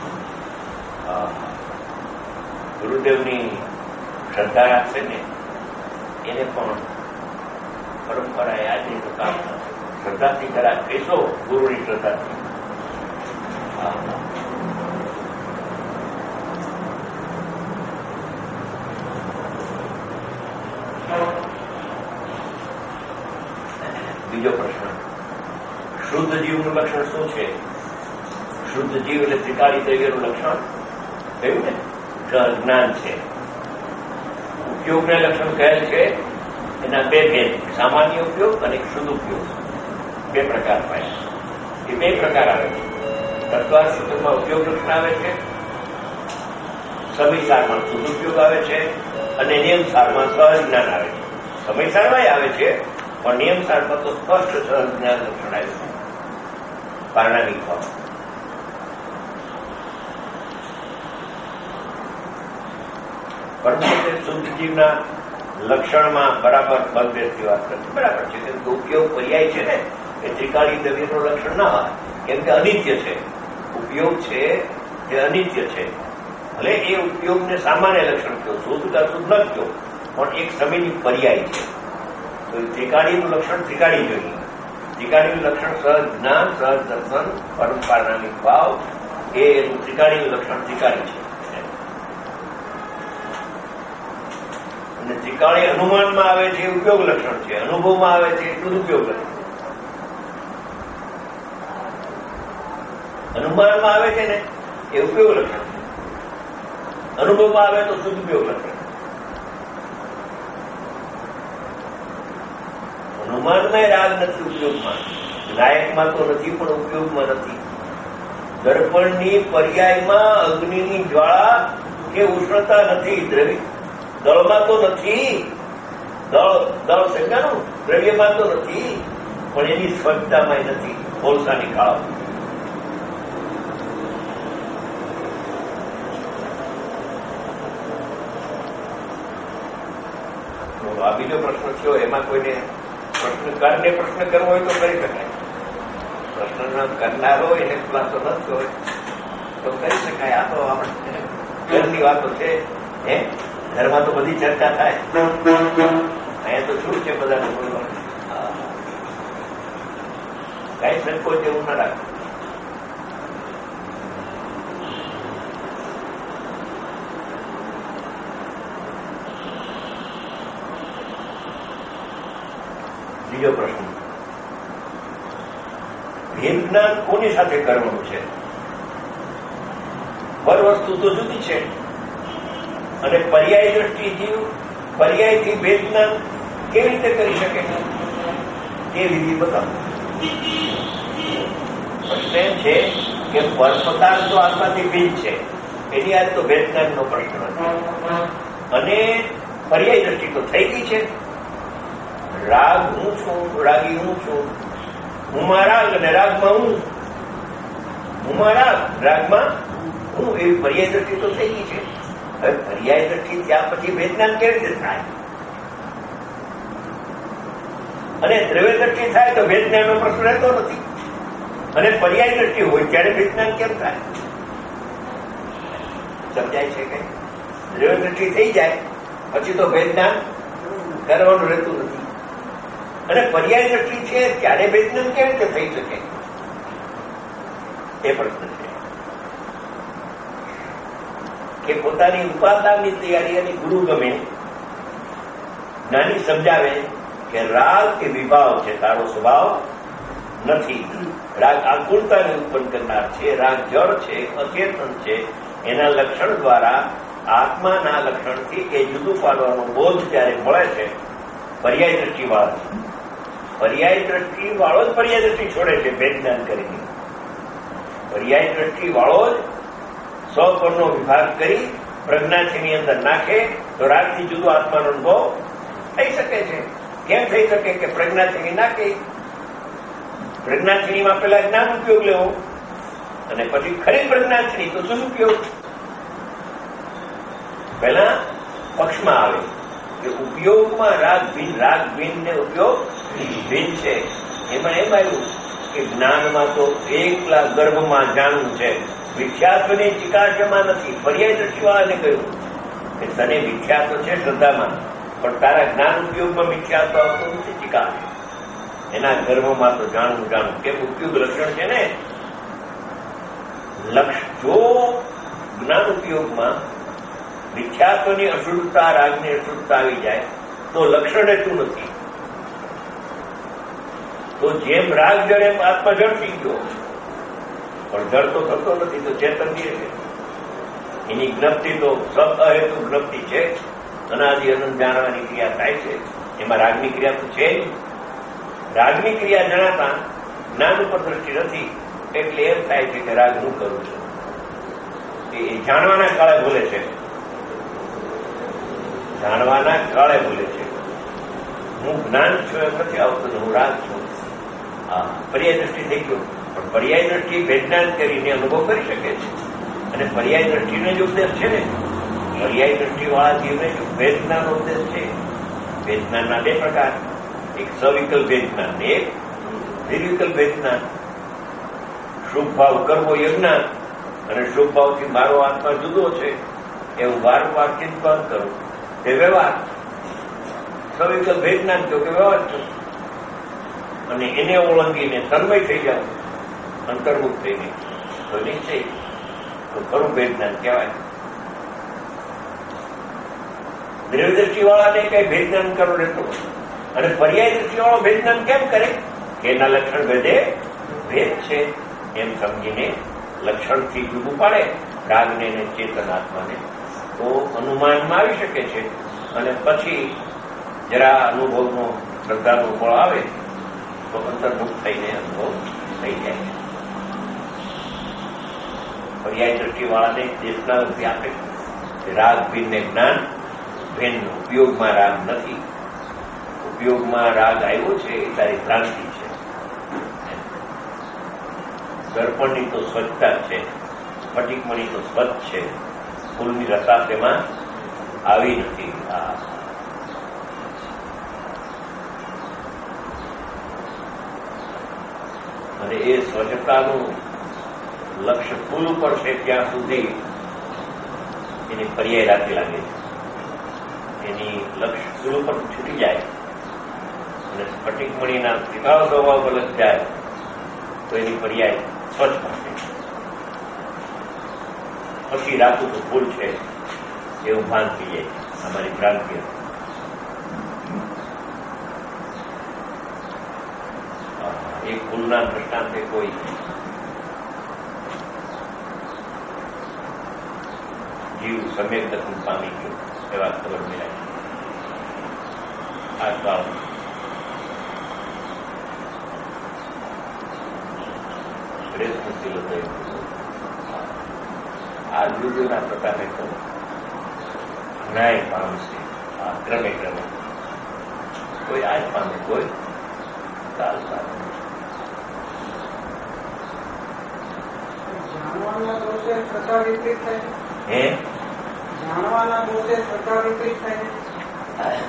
S2: ગુરુદેવની શ્રદ્ધા રાખશે ને એને પણ પરંપરા યાદ નહીં તો કામ થશે. શ્રદ્ધાથી જરા બેસો, ગુરુની શ્રદ્ધાથી. બીજો પ્રશ્ન, શુદ્ધ જીવનું લક્ષણ શું છે? શુદ્ધ જીવ એટલે ત્રિકાળી દ્રવ્યનું લક્ષણ કહ્યું ને, જ્ઞાન છે. ઉપયોગને લક્ષણ કહેલ છે એના બે ભેદ, સામાન્ય ઉપયોગ અને શુદ્ધ ઉપયોગ. બે પ્રકાર પાય. એ બે પ્રકાર આવે છે. તત્વાર સૂત્રમાં ઉપયોગ લક્ષણ આવે છે, સમયસારમાં શુદ્ધ ઉપયોગ આવે છે, અને નિયમસારમાં સહજ જ્ઞાન આવે છે. સમયસારમાં આવે છે પણ નિયમસારમાં તો સ્પષ્ટ સહજ જ્ઞાન લક્ષણ આવે છે. પારણામિક ભાવ. પરંતુ તે શુદ્ધ જીવના લક્ષણમાં બરાબર બલભેદથી વાત કરશે. બરાબર છે, કેમ કે ઉપયોગ પર્યાય છે ને એ ત્રિકાળી દ્રવ્યનું લક્ષણ ના હોય, કેમ કે અનિત્ય છે. ઉપયોગ છે એ અનિત્ય છે. ભલે એ ઉપયોગને સામાન્ય લક્ષણ કહો, શુદ્ધ કા શુદ્ધ ન કહો, પણ એક સમયની પર્યાય છે. તો ત્રિકાળીનું લક્ષણ ત્રિકાળી જોઈએ. ત્રિકાળીનું લક્ષણ સહજ જ્ઞાન, સહજ દર્શન, પરંપરામિક ભાવ, એ એનું ત્રિકાળીનું લક્ષણ ત્રિકાળી છે. અને ટીકાળી અનુમાનમાં આવે છે એ ઉપયોગ લક્ષણ છે, અનુભવમાં આવે છે એ દુરુપયોગ લક્ષણ. અનુમાનમાં આવે છે ને એ ઉપયોગ લક્ષણ છે, અનુભવમાં આવે તો સદુપયોગ લક્ષણ. અનુમાનમાં રાગ નથી, ઉપયોગમાં નાયકમાં તો નથી પણ ઉપયોગમાં નથી. દર્પણની પર્યાયમાં અગ્નિની જ્વાળા કે ઉષ્ણતા નથી, દ્રવ્ય દળમાં તો નથી, દળ દળ સંજ્ઞાનું દ્રવ્યમાં તો નથી, પણ એની સ્વચ્છતામાં નથી. કોલસાની કાળો આ બીજો પ્રશ્ન થયો, એમાં કોઈને પ્રશ્નકારને પ્રશ્ન કરવો હોય તો કરી શકાય. પ્રશ્ન કરનારો એને ખુલાસો ન થયો હોય તો કરી શકાય. આ તો આપણે ઘરની વાતો છે, હે ઘરમાં તો બધી ચર્ચા થાય. અહીંયા તો શું છે બધાને બોલવાનું, કઈ સંકોચ જેવું ના રાખે. બીજો પ્રશ્ન, ભેદ જ્ઞાન કોની સાથે કરવાનું છે? પર વસ્તુ તો જુદી છે અને પર્યાય દ્રષ્ટિ જીવ પર્યાયથી ભેદ જ્ઞાન કેવી રીતે કરી શકે એ વિધિ બતાવો. પ્રશ્ન એમ છે કે પર પદાર્થ તો આત્માથી ભેદ છે, એની આજ તો ભેદ જ્ઞાનનો પ્રશ્ન નથી. અને પર્યાય દ્રષ્ટિ તો થઈ ગઈ છે. રાગ હું છું, રાગી હું છું, હું માં રાગ અને રાગમાં હું, હું માં રાગ રાગમાં હું, એવી પર્યાય દ્રષ્ટિ તો થઈ ગઈ છે. હવે પર્યાય દ્રષ્ટિ ત્યાં પછી વેદનાન કેવી રીતે થાય? અને દ્રવ્ય દ્રષ્ટિ થાય તો વેદનાનો પ્રશ્ન રહેતો નથી. અને પર્યાય દ્રષ્ટિ હોય ત્યારે વેદનાન કેમ થાય? સમજાય છે કે દ્રવ્ય દ્રષ્ટિ થઈ જાય પછી તો વેદનાન કરવાનું રહેતું નથી. અને પર્યાય દ્રષ્ટિ છે ત્યારે વેદનાન કેવી રીતે થઈ શકે એ પ્રશ્ન છે. કે પોતાની ઉપાસનાની તૈયારી અને ગુરુ ગમે જ્ઞાની સમજાવે કે રાગ એ વિભાવ છે, તારો સ્વભાવ નથી. રાગ આકુળતાને ઉત્પન્ન કરનાર છે, રાગ જળ છે, અચેતન છે. એના લક્ષણ દ્વારા આત્માના લક્ષણથી એ જુદું પાડવાનો બોધ ત્યારે મળે છે પર્યાય દ્રષ્ટિ વાળો. પર્યાય દ્રષ્ટિ વાળો જ પર્યાય દ્રષ્ટિ છોડે છે ભેદ જ્ઞાન કરીને. પર્યાય દ્રષ્ટિ વાળો જ સ્વપરનો વિભાગ કરી પ્રજ્ઞાથીની અંદર નાખે તો રાગથી જુદો આત્માનો અનુભવ થઈ શકે છે. કેમ થઈ શકે કે પ્રજ્ઞાથીની નાખે, પ્રજ્ઞાથીનીમાં પેલા જ્ઞાન ઉપયોગ લેવો અને પછી ખરી પ્રજ્ઞાથીની તો સદુપયોગ. પહેલા પક્ષમાં આવે કે ઉપયોગમાં રાગ ભિન્ન, રાગ ભિન્ન ને ઉપયોગ ભિન્ન છે. એમાં એમ આવ્યું કે જ્ઞાનમાં તો એકલા ગર્ભમાં જાણવું છે, વિખ્યાતોની ચિકાશમાં નથી. પર્યાય દ્રષ્ટિવાળાને કહ્યું કે તને વિખ્યાતો છે શ્રદ્ધામાં, પણ તારા જ્ઞાન ઉપયોગમાં વિખ્યાતો આવતો નથી ચિકાશ. એના ગર્ભમાં તો જાણવું જાણવું કેમ ઉપયોગ લક્ષણ છે ને. લક્ષ જો જ્ઞાન ઉપયોગમાં વિખ્યાતોની અશુદ્ધતા, રાગની અશુદ્ધતા આવી જાય તો લક્ષણ રહેતું નથી. તો જેમ રાગ જળ એમ આત્મા જળ થઈ ગયો, પણ જળ તો થતો નથી. તો ચેતન છે એની જ્ઞપ્તિ તો સબ અહેતુ જ્ઞપ્તિ છે. અનાદિ અનંત જાણવાની ક્રિયા થાય છે, એમાં રાગની ક્રિયા તો છે. રાગની ક્રિયા જણાતા જ્ઞાન ઉપર દ્રષ્ટિ નથી, એટલે એમ થાય છે કે રાગ હું કરું છું. એ જાણવાના કાળે ભૂલે છે, જાણવાના કાળે ભૂલે છે. હું જ્ઞાન છું એમ નથી આવતું, હું રાગ છું. હા, પર્યાય દ્રષ્ટિ થઈ ગયો, પણ પર્યાય દ્રષ્ટિ વેદનાન કરીને અનુભવ કરી શકે છે. અને પર્યાય દ્રષ્ટિનો જ ઉપદેશ છે ને, પર્યાય દ્રષ્ટિ વાળા જીવને જ વેદનાનો ઉપદેશ છે. વેદનાના બે પ્રકાર, એક સવિકલ્પ વેદના, એક નિર્વિકલ્પ વેદના. શુભ ભાવ કરવો એ જ્ઞાન, અને શુભ ભાવથી મારો આત્મા જુદો છે એવું વારંવાર ચિંતન કરું તે વ્યવહાર. સવિકલ્પ વેદના કહ્યું કે વ્યવહાર છું, અને એને ઓળંગીને તન્મય થઈ જાવ અંતર્મુખ થઈને તો નિશ્ચય તો ખરું વેદના કહેવાય. દ્રવ્ય દ્રષ્ટિવાળાને કઈ ભેદ જ્ઞાન કરો રહેતો અને પર્યાય દ્રષ્ટિવાળો ભેદ જ્ઞાન કેમ કરે કે એના લક્ષણ ભેદે ભેદ છે એમ સમજીને લક્ષણથી જુદું પાડે રાગને અને ચેતન આત્માને, તો અનુમાનમાં આવી શકે છે. અને પછી જરા અનુભવનો શ્રદ્ધાનું ફળ આવે તો અંતર્મુખ થઈને અનુભવ થઈ જાય છે. પર્યાય દ્રષ્ટિવાળાને દેશના રૂપે આપે છે રાગ ભિન્ન જ્ઞાન ભિન્ન, ઉપયોગમાં રાગ નથી, ઉપયોગમાં રાગ આવ્યો છે એ તારી ભ્રાંતિ છે. દર્પણની તો સ્વચ્છતા છે, સ્ફટિકમણી તો સ્વચ્છ છે, ફૂલની રસા તેમાં આવી નથી. આ અને એ સ્વચ્છતાનું લક્ષ્ય ફૂલ ઉપર છે ત્યાં સુધી એની પર્યાય રાતી લાગે છે. એની લક્ષ્ય ફૂલ ઉપર છૂટી જાય અને સ્ફટિકમણીના ત્રિકાળ સ્વભાવ પર લગ જાય તો એની પર્યાય સ્વચ્છ માટે પછી રાતું તો ફૂલ છે એવું ભાન થઈ જાય. અમારી ભ્રાંતિ એક ફૂલના દ્રષ્ટાંતે કોઈ જીવ સમ્યક દર્શન પામી ગયો એવા ખબર મળ્યા છે. આ ભાવ પ્રયત્નશીલ હતો. આ યુગના પ્રકારે તો ઘણાય પામશે. આ ક્રમે ક્રમે કોઈ આજ પામે, કોઈ કાલ પામે.
S3: જાણવાના દોષે શ્રદ્ધા વિપરીત થાય.
S2: હે
S3: જાણવાના દોષે શ્રદ્ધા વિપરીત થાય.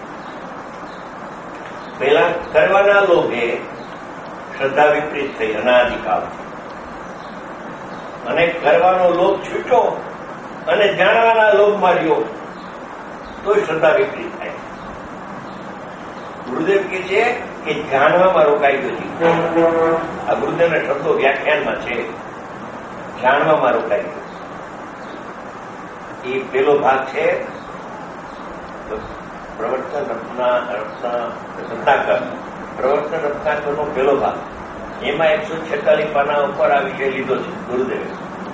S2: પેલા કરવાના લોભે શ્રદ્ધા વિપરીત થઈ અનાદિકાળ, અને કરવાનો લોભ છૂટો અને જાણવાના લોભ માર્યો તો શ્રદ્ધા વિપરીત થાય. ગુરુદેવ કે છે કે જાણવામાં રોકાઈ ગયો છે. આ ગુરુદેવના શબ્દો વ્યાખ્યાનમાં છે, જાણવામાં રોકાઈ ગયો. એ પેલો ભાગ છે પ્રવર્તન રત્નાકર. પ્રવર્તન રત્નાકરનો પેલો ભાગ, એમાં એકસો છેતાલીસ પાના ઉપર આ વિષય લીધો છે ગુરુદેવે.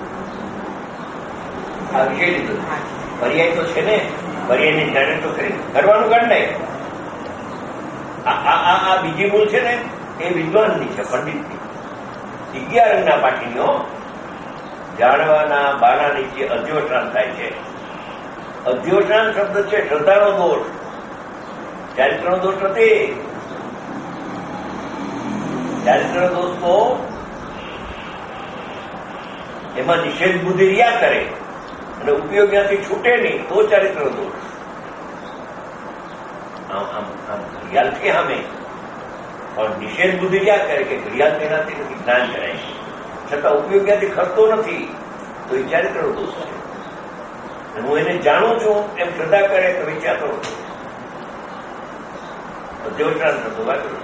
S2: આ વિષય લીધો છે. પર્યાય તો છે ને, પર્યાયની જાણે તો ખરી કરવાનું કાંડાય. આ બીજી ભૂલ છે ને એ વિદ્વાનની છે, પંડિતની. અગિયાર અંગના પાઠીનો જાણવાના બાના નીચે અધ્યોષણ થાય છે. અધ્યોષણ શબ્દ છે શ્રદ્ધાનો દોષ, ચારિત્રનો દોષ નથી. ચારિત્ર દોષ તો એમાં નિષેધ બુદ્ધિ રહ્યા કરે અને ઉપયોગ ત્યાંથી છૂટે નહીં તો ચારિત્ર દોષ. આમ આમ આમ ઘડિયાળથી સામે પણ નિષેધ બુદ્ધિ રહ્યા કરે કે ઘડિયાળ તેનાથી નથી જ્ઞાન કરાય છે, છતાં ઉપયોગ ત્યાંથી ખર્ચતો નથી તો એ ચારિત્ર દોષ છે. હું એને જાણું છું એમ શ્રદ્ધા કરે તો વિચારતો અધ્યોષણ થતો વાંચો.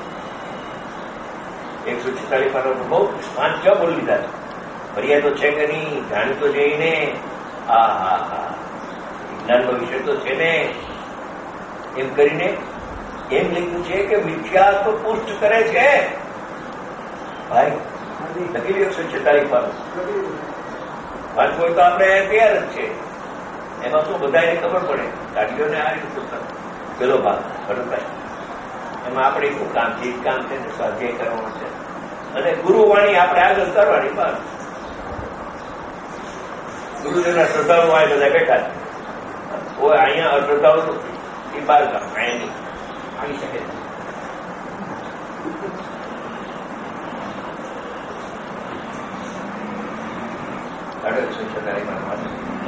S2: એકસો છેતાલીસ પાનો બહુ પાંચ છ બોલ લીધા છે. ફરિયાદ તો છે કે નહીં, જાણી તો જઈને આ હા હા વિજ્ઞાનનો વિષય તો છે ને એમ કરીને એમ લખ્યું છે કે મિથ્યા તો પુષ્ટ કરે છે. ભાઈ લખી એકસો છેતાલીસ પાનો વાંચવું હોય તો આપણે તૈયાર જ છે. એમાં શું બધાને ખબર પડે. ગાડીઓને આ રીતે પેલો ભાગ ભરતભાઈ એમાં આપણે શું કામ છે, કામ છે ને સ્વાધ્યાય કરવાનું છે અને ગુરુવાણી આપણે આગળ કરવાની. બસ ગુરુજીના શ્રદ્ધાળુ આ બધા બેઠા છે. કોઈ અહીંયા અશ્રદ્ધાળુ એ બાર કામ અહીંયા નહીં આવી શકે. સાડા એકસો છતાલીસ માં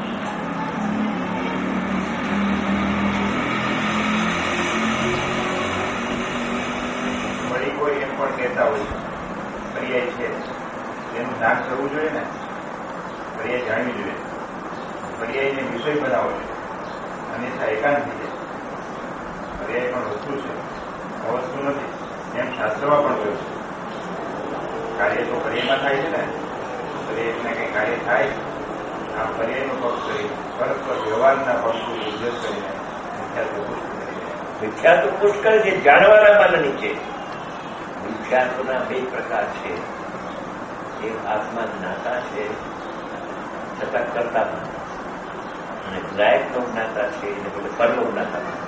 S4: કોઈ એમ પણ કહેતા હોય પર્યાય છે એનું નામ કરવું જોઈએ ને, પર્યાય જાણવી જોઈએ, પર્યાયને વિષય બનાવવો જોઈએ, અન્યથા એકાંત થઈ જાય. પર્યાય પણ વસ્તુ છે, આ વસ્તુ નથી એમ શાસ્ત્રમાં પણ કહ્યું છે. કાર્ય તો પર્યાયમાં થાય છે ને, પર્યાયને કંઈ કાર્ય થાય આ પર્યાયનો પક્ષ કરી પરસ્પર વ્યવહારના પક્ષનું ઉદ્દેશ કરીને
S2: મિથ્યા તો પુષ્કળ છે, જાણવાના માનની છે. મિથ્યાત્વના બે પ્રકાર છે. એક આત્મા જ્ઞાતા છે, છતાં કરતા માનતા, અને ગાયકનો જ્ઞાતા છે એને બોલે પરનો જ્ઞાતા માનતા.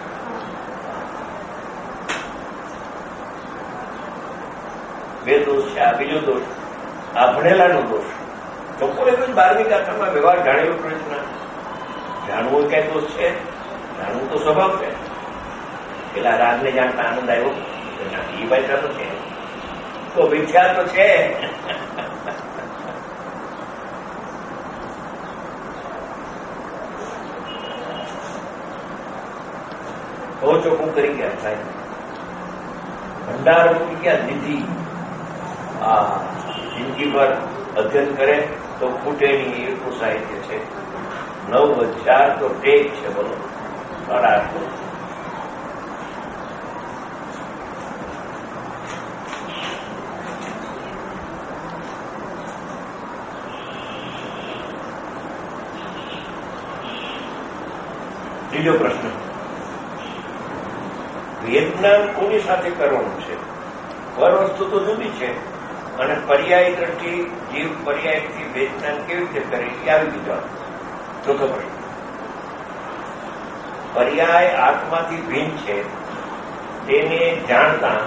S2: બે દોષ છે. આ બીજો દોષ, આ ભણેલાનો દોષ. લોકોને કોઈ બારમી કથામાં વ્યવહાર જાણેલો પ્રશ્ન, જાણવું કઈ દોષ છે? જાણવું તો સ્વભાવ છે. પેલા રાગને જાણતા આનંદ આવ્યો, એ ભાષા તો છે, તો વિખ્યાત તો છે. તો ચોખ્ખું કરી ગયા સાહેબ, ભંડાર મૂકી ગયા નિધિ. આ જિંદગી પર અધ્યયન કરે તો ખૂટે નહીં એટલું સાહિત્ય છે. નવ હજાર તો ટેક છે. બોલો સારા આટલું. ત્રીજો પ્રશ્ન, વેદના કોની સાથે કરવાનું છે? પર વસ્તુ તો જુદી છે, અને પર્યાય દ્રષ્ટિ જીવ પર્યાયથી વેદના કેવી રીતે કરે એ આવી દીધો. ચોથો પ્રશ્ન, પર્યાય આત્માથી ભિન્ન છે તેને જાણતા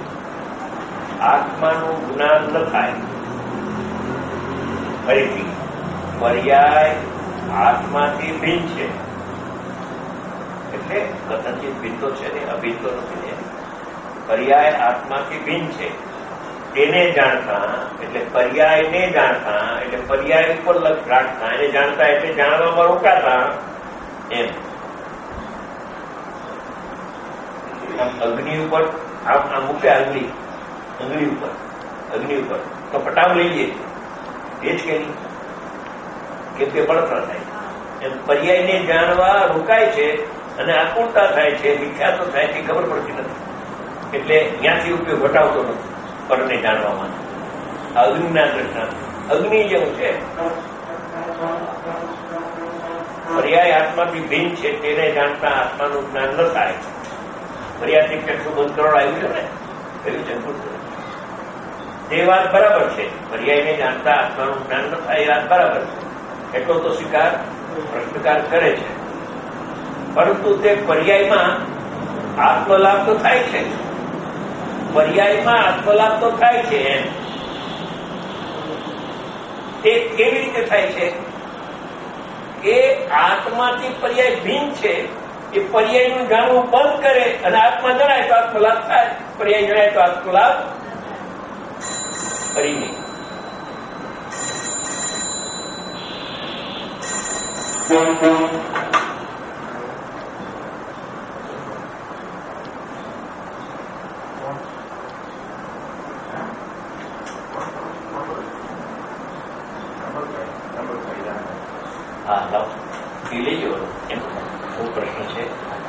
S2: આત્માનું જ્ઞાન ન થાય. ફરીથી, પર્યાય આત્માથી ભિન્ન છે એટલે કથનચિત ભિન્ન તો છે ને, અભિન્ન તો નથી. પર્યાય આત્માથી ભિન્ન છે તેને જાણતા, એટલે પર્યાયને જાણતા, એટલે પર્યાય ઉપર લક્ષ રાખતા, એને જાણતા એટલે જાણવામાં રોકાતા. એમ આમ અગ્નિ ઉપર આમ આમ મૂકે અગ્નિ અગ્નિ ઉપર અગ્નિ ઉપર તો પટાવ લઈએ એ જ કે નહીં, કેમ કે બળતરા થાય. એમ પર્યાયને જાણવા રોકાય છે અને આકુરતા થાય છે, વિખ્યાતો થાય છે, ખબર પડતી નથી. એટલે ત્યાંથી ઉપયોગ ઘટાડતો નથી પરને જાણવામાં. અગ્નિના દ્રષ્ટાંત અગ્નિ જેવું છે. પર્યાય આત્માથી ભિન્ન છે તેને જાણતા આત્માનું જ્ઞાન ન થાય. પર્યાયથી કેટલું બંધ કરોડ આવ્યું છે ને, કહ્યું છે તે વાત બરાબર છે. પર્યાયને જાણતા આત્માનું જ્ઞાન ન થાય એ વાત બરાબર છે. એટલો તો સ્વીકાર પ્રશ્નકાર કરે છે. પરંતુ તે પર્યાયમાં આત્મલાભ તો થાય છે, પર્યાયમાં આત્મલાભ તો થાય છે. એમ તે કેવી રીતે થાય છે કે આત્માથી પર્યાય ભિન્ન છે, એ પર્યાયનું જાણવું બંધ કરે અને આત્મા જણાય તો આત્મલાભ થાય, પર્યાય જણાય તો આત્મલાભ કરી નહીં. હા લાવ એ લેજો. એમ શું પ્રશ્ન છે?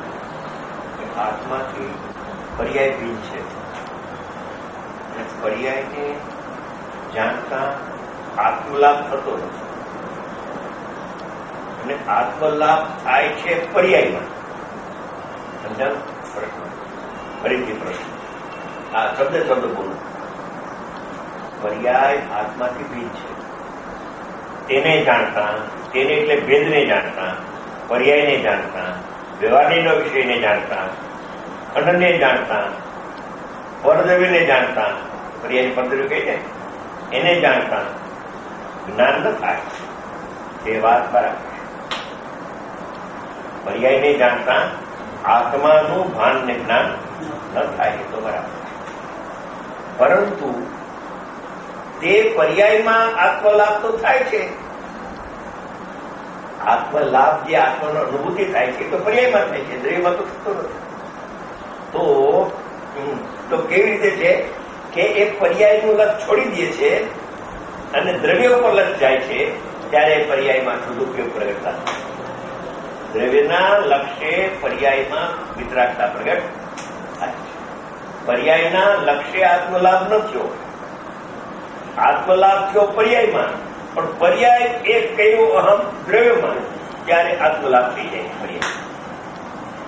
S2: આત્માથી પર્યાય ભિન્ન છે અને પર્યાયને જાણતા આત્મલાભ થતો નથી, અને આત્મલાભ થાય છે પર્યાયમાં. સમજાયું પ્રશ્ન? ફરીથી પ્રશ્ન, આ શબ્દ શબ્દ બોલો. પર્યાય આત્માથી ભિન્ન છે તેને જાણતા, તેને એટલે ભેદને જાણતા, પર્યાયને જાણતા, વ્યવહારના વિષયને જાણતા, ખંડને જાણતા, પરદ્રવ્યને જાણતા, પર્યાય પરદ્રવ્ય કહે છે એને જાણતા જ્ઞાન ન થાય. તે વાત બરાબર છે. પર્યાયને જાણતા આત્માનું ભાન ને જ્ઞાન ન થાય એ તો બરાબર છે. પરંતુ તે પર્યાયમાં આત્મલાભ તો થાય છે. આત્મલાભ જે આત્માનો અનુભૂતિ થાય છે તો પર્યાયમાં થાય છે, દ્રવ્યમાં તો થતો નથી. તો તો કેવી રીતે છે કે એ પર્યાયનું લક્ષ છોડી દે છે અને દ્રવ્ય ઉપર લક્ષ જાય છે, ત્યારે પર્યાયમાં સદુપયોગ પ્રગટ થાય. દ્રવ્યના લક્ષ્ય પર્યાયમાં વિતરાગતા પ્રગટ થાય છે. પર્યાયના લક્ષ્ય આત્મલાભ ન થયો, આત્મલાભ થયો પર્યાયમાં, પણ પર્યાય એક કયો અહમ દ્રવ્યમાં, ત્યારે આત્મલાભ થઈ જાય પર્યાય.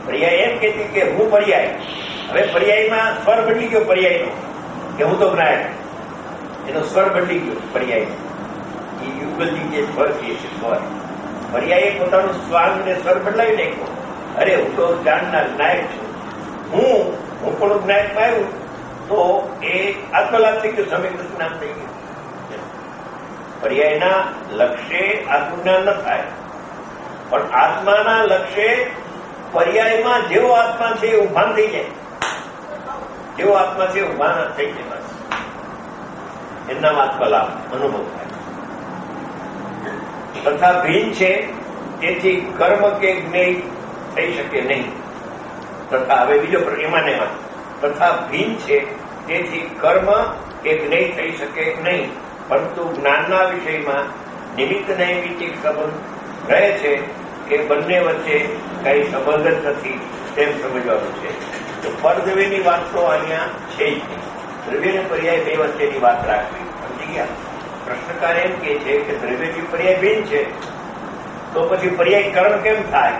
S2: પર્યાય એમ કહેતી કે હું પર્યાય. હવે પર્યાયમાં સ્વર બદલી ગયો પર્યાયનો કે હું તો જ્ઞાયક, એનો સ્વર બદલી ગયો પર્યાય. એ યુગલજી જે સ્વર કહે છે સ્વર, પર્યાયે પોતાનું સ્વાંગ ને સ્વર બદલાવી નાખ્યો. અરે હું તો જાણનાર જ્ઞાયક છું, હું હું પણ જ્ઞાયકમાં આવ્યું તો એ આત્મલાભ થઈ ગયો, સમીકૃત નામ થઈ ગયું. પર્યાયના લક્ષ્ય આત્મજ્ઞાન ન થાય, પણ આત્માના લક્ષ્ય પર્યાયમાં જેવો આત્મા છે એવું ભાન થઈ જાય, જેવો આત્મા છે એવું ભાન થઈ જાય, બસ એમના આત્મલાભ અનુભવ થાય. તથા ભિન્ન છે તેથી કર્મ કે જ્ઞેય થઈ શકે નહીં. તથા હવે બીજો એમાં ને એમાં તથા ભિન્ન છે તેથી કર્મ કે જ્ઞેય થઈ શકે નહીં, પરંતુ જ્ઞાનના વિષયમાં નિમિત્ત નૈમિત્તિક સંબંધ રહે છે કે બંને વચ્ચે કઈ સંબંધ જ નથી તેમ સમજવાનું છે. તો પરદ્રવ્યની વાત તો અહીંયા છે જ નહીં. દ્રવ્ય ને પર્યાય બે વચ્ચેની વાત રાખવી. સમજી ગયા? પ્રશ્નકાર એમ કે છે કે દ્રવ્યથી પર્યાય ભિન્ન છે તો પછી પર્યાય કર્મ કેમ થાય?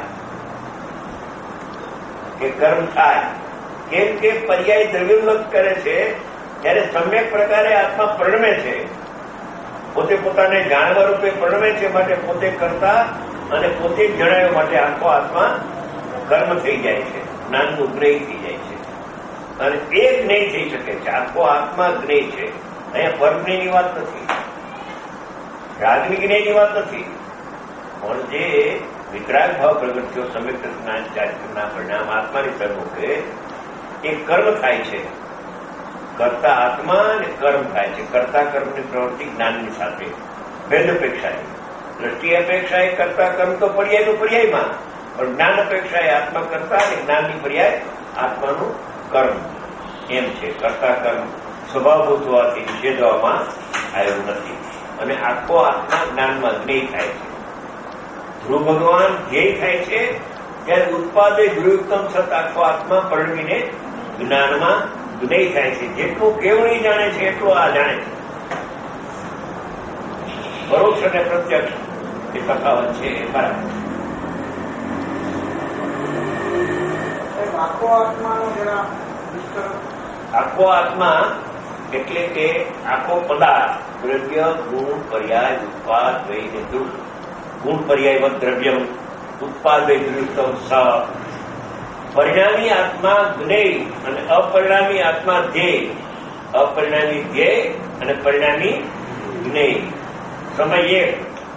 S2: કે કર્મ થાય કેમ કે પર્યાય દ્રવ્યોલ્લંઘન કરે છે ત્યારે સમ્યક પ્રકારે આત્મા પરિણમે છે, પોતે પોતાને જાણવા રૂપે પરિણમે છે, માટે પોતે કરતા અને પોતે જ જણાવ્યા માટે આખો આત્મા કર્મ થઈ જાય છે, જ્ઞાનનું જ્ઞેય થઈ જાય છે. અને એ જ્ઞેય થઈ શકે છે, આખો આત્મા જ્ઞેય છે. અહીંયા પરજ્ઞેયની વાત નથી, રાગની જ્ઞેયની વાત નથી, પણ જે વિતરાગ ભાવ પ્રગટ થયો સમ્યક જ્ઞાન ચારિત્રના પરિણામ આત્માની સન્મુખે એ કર્મ થાય છે. કરતા આત્મા અને કર્મ થાય છે. કરતા કર્મની પ્રવૃત્તિ જ્ઞાનની સાથે ભેદ અપેક્ષાએ, દ્રષ્ટિ અપેક્ષાએ કરતા કર્મ તો પર્યાયનું પર્યાયમાં, પણ જ્ઞાન અપેક્ષાએ આત્મા કરતા અને જ્ઞાનની પર્યાય આત્માનું કર્મ એમ છે. કરતા કર્મ સ્વભાવભૂત હોવાથી નિષેધવામાં આવ્યું નથી અને આખો આત્મા જ્ઞાનમાં જ્ઞેય થાય છે. ધ્રુવ ભગવાન ધ્યેય થાય છે ત્યારે ઉત્પાદે ધ્રુવયુક્તમ સત આખો આત્મા પરિણમીને જ્ઞાનમાં જ્ઞેય થાય છે. જેટલું કેવળી જાણે છે એટલું આ જાણે છે. પરોક્ષ અને પ્રત્યક્ષ એ તફાવત છે એ બરાબર.
S3: આખો આત્માનો જરા વિસ્તર.
S2: આખો આત્મા એટલે કે આખો પદાર્થ દ્રવ્ય ગુણ પર્યાય ઉત્પાદ વૈને દુઃખ. ગુણ પર્યાયવત દ્રવ્યમ ઉત્પાદ વૈ દુઃખમ સ. પરિણામી આત્મા જ્ઞેય અને અપરિણામી આત્મા ધ્યેય. અપરિણામી ધ્યેય અને પરિણામી જ્ઞેય. સમય એક.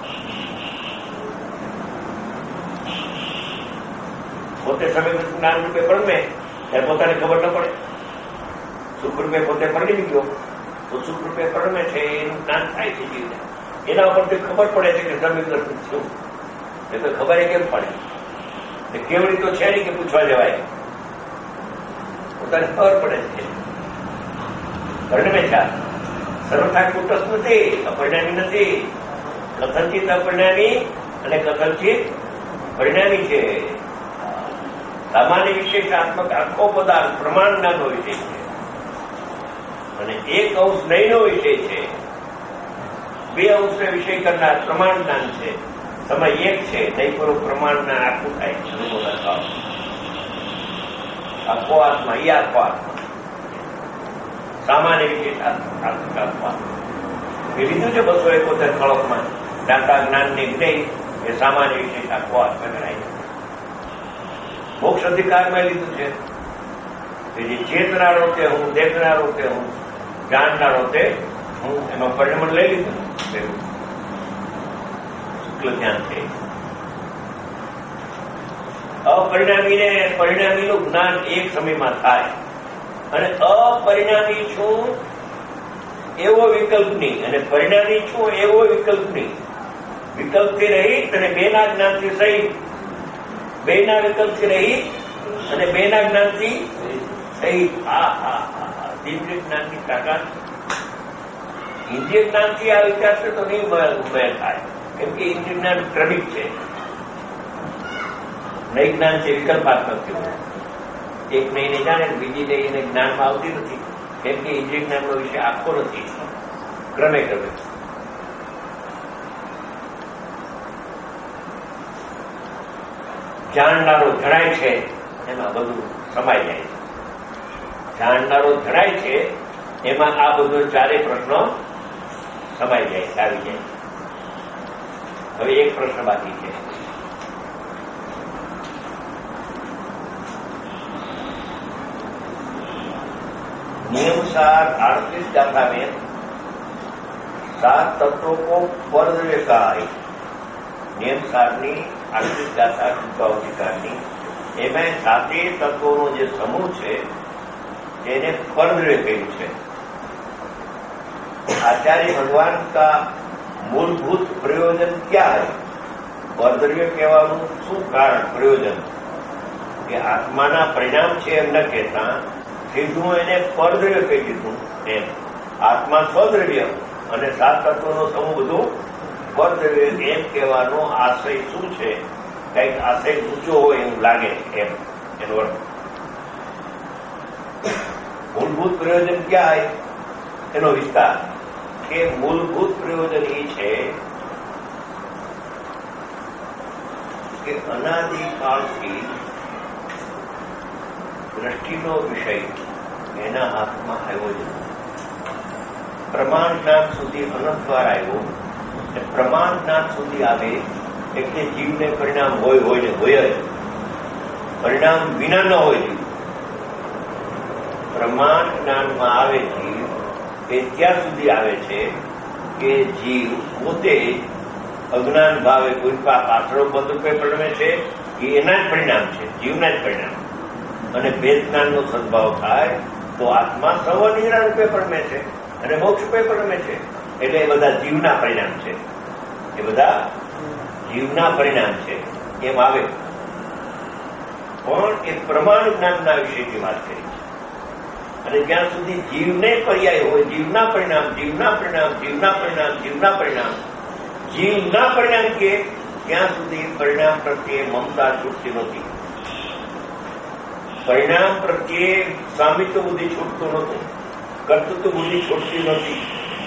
S2: પોતે સમય જ્ઞાન રૂપે પરમે ત્યારે પોતાને ખબર ન પડે. સુખ રૂપે પોતે પરણી ગયો તો સુખ રૂપે પરમે છે એનું જ્ઞાન થાય છે જીવને. એના ઉપરથી ખબર પડે છે કે સમય દર્શન શું. એ તો ખબર એ કેમ પડે? કેવડી તો છે નહીં કે પૂછવા જવાય, પોતાને ખબર પડે છે. પરણમે છે સર્વથા કુટસ્થ નથી, અપરિણામી નથી. કથનચિત અપરિણામી અને કથનચિત પરિણામી છે. સામાન્ય વિશેષાત્મક આખો પદાર્થ પ્રમાણ જ્ઞાનનો વિષય છે અને એક અંશ નયનો વિષય છે. બે અંશને વિષય કરનાર પ્રમાણ જ્ઞાન છે. સમય એક છે નહીં પૂરું પ્રમાણના આખું થાય છે. આખો આત્મા એ આખો આત્મા સામાન્ય વિશેષાત્મક આત્મા એ લીધું છે બસો એકોતેર કળકમાં. દાતા જ્ઞાનની જ્ઞેય એ સામાન્ય વિશેષ આખો આત્મા ગણાય છે. મોક્ષ અધિકારમાં લીધું છે કે જે ચેતનારો તે હું, દેખનારો તે હું, જાણનારો તે હું. એમાં પરિણામ લઈ લીધું. શુક્લ જ્ઞાન છે. અપરિણામીને પરિણામીનું જ્ઞાન એક સમયમાં થાય અને અપરિણામી છું એવો વિકલ્પ નહીં અને પરિણામી છું એવો વિકલ્પ નહીં. વિકલ્પથી રહિત અને બેના જ્ઞાનથી સહિત. બેના વિકલ્પથી રહિત અને બેના જ્ઞાનથી સહિત. આ હા હા દિવ્ય જ્ઞાનની તાકાત. ઇન્દ્રિય જ્ઞાનથી આ વિચાર છે તો નહીં ઉભય થાય, કેમ કે ઇન્દ્રિય જ્ઞાન ક્રમિક છે. નઈ જ્ઞાન છે વિકલ્પાત્મક. એક નઈને જાણે બીજી નઈ એને જ્ઞાનમાં આવતી નથી, કેમ કે ઇન્દ્રિય જ્ઞાનનો વિષય આખો નથી, ક્રમે ક્રમે. જાણનારો જણાય છે એમાં બધું સમાઈ જાય છે. જાણનારો જણાય છે એમાં આ બધો ચારે પ્રશ્નો સમાઈ જાય છે, આવી જાય. હવે એક પ્રશ્ન બાકી છે. नियमसार अड़तीस गाथा में सात तत्वों को परद्रव्य कहा है. नियमसाરની अड़तीस गाथा ટૂંકાવધિકારની એમાં સાતે તત્વોનો જે સમૂહ છે તેને परद्रव्य કહ્યું છે. आचार्य भगवान का मूलभूत प्रयोजन क्या है? परद्रव्य કહેવાનું શું કારણ, પ્રયોજન? કે આત્માના પરિણામ છે એમ ન કહેતા સીધું એને પરદ્રવ્ય કહી દીધું. એમ આત્મા સ્વદ્રવ્ય અને સાત તત્વોનો સમૂહ બધું પરદ્રવ્ય એમ કહેવાનો આશય શું છે? કંઈક આશય ઊંચો હોય એવું લાગે એમ એનો અર્થ. મૂળભૂત પ્રયોજન ક્યાં હોય એનો વિસ્તાર, કે મૂળભૂત પ્રયોજન એ છે કે અનાદિકાળથી દ્રષ્ટિનો વિષય એના હાથમાં આવ્યો જ નથી. પ્રમાણ જ્ઞાન સુધી અનંતવાર આવ્યો, પ્રમાણ જ્ઞાન સુધી આવે એટલે જીવને પરિણામ હોય હોય ને હોય જ, પરિણામ વિના ન હોય જીવ. પ્રમાણ જ્ઞાનમાં આવે જીવ એ ત્યાં સુધી આવે છે કે જીવ પોતે અજ્ઞાન ભાવે કોઈ પાછળ પદરૂપે પરિણમે છે કે એના જ પરિણામ છે, જીવના જ પરિણામ. અને ભેદ જ્ઞાનનો સદભાવ થાય તો આત્મા સર્વનિર્ણય રૂપે પરિણમે છે અને મોક્ષ રૂપે પરિણમે છે. એટલે એ બધા જીવના પરિણામ છે, એ બધા જીવના પરિણામ છે એમ આવે. પણ એ પ્રમાણ જ્ઞાનના વિષયની વાત કરી છે. અને જ્યાં સુધી જીવને પર્યાય હોય, જીવના પરિણામ, જીવના પરિણામ, જીવના પરિણામ, જીવના પરિણામ, જીવના પરિણામ કે ત્યાં સુધી પરિણામ પ્રત્યે મમતા છૂટતી નથી. પરિણામ પ્રત્યે સામિત્વ બુદ્ધિ છૂટતું નહોતું, કર્તૃત્વ બુદ્ધિ છૂટતી નહોતી.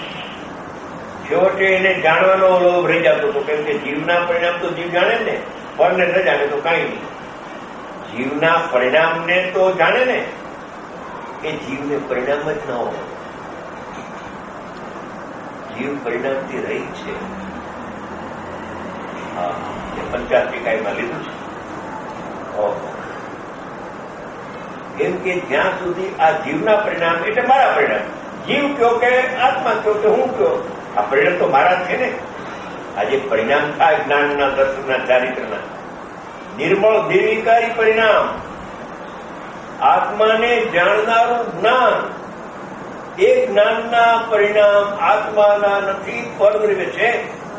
S2: છેવટે એને જાણવાનો લોભ રહી જતો હતો, કેમ કે જીવના પરિણામ તો જીવ જાણે ને, પરને ન જાણે તો કઈ નહીં. જીવના પરિણામને તો જાણે ને, એ જીવને પરિણામ જ ન હોય. જીવ પરિણામથી રહી છે. હા, એ પંચાયતી કાયમાં લીધું છે. કેમ કે જ્યાં સુધી આ જીવના પરિણામ એટલે મારા પરિણામ, જીવ કયો કે આત્મા કયો કે હું કયો, આ પરિણામ તો મારા છે ને. આજે પરિણામ થાય જ્ઞાનના, દર્શનના, ચારિત્રના, નિર્મળ નિર્વિકારી પરિણામ, આત્માને જાણનારું જ્ઞાન, એ જ્ઞાનના પરિણામ આત્માના નથી, પરદ્રવ્ય છે.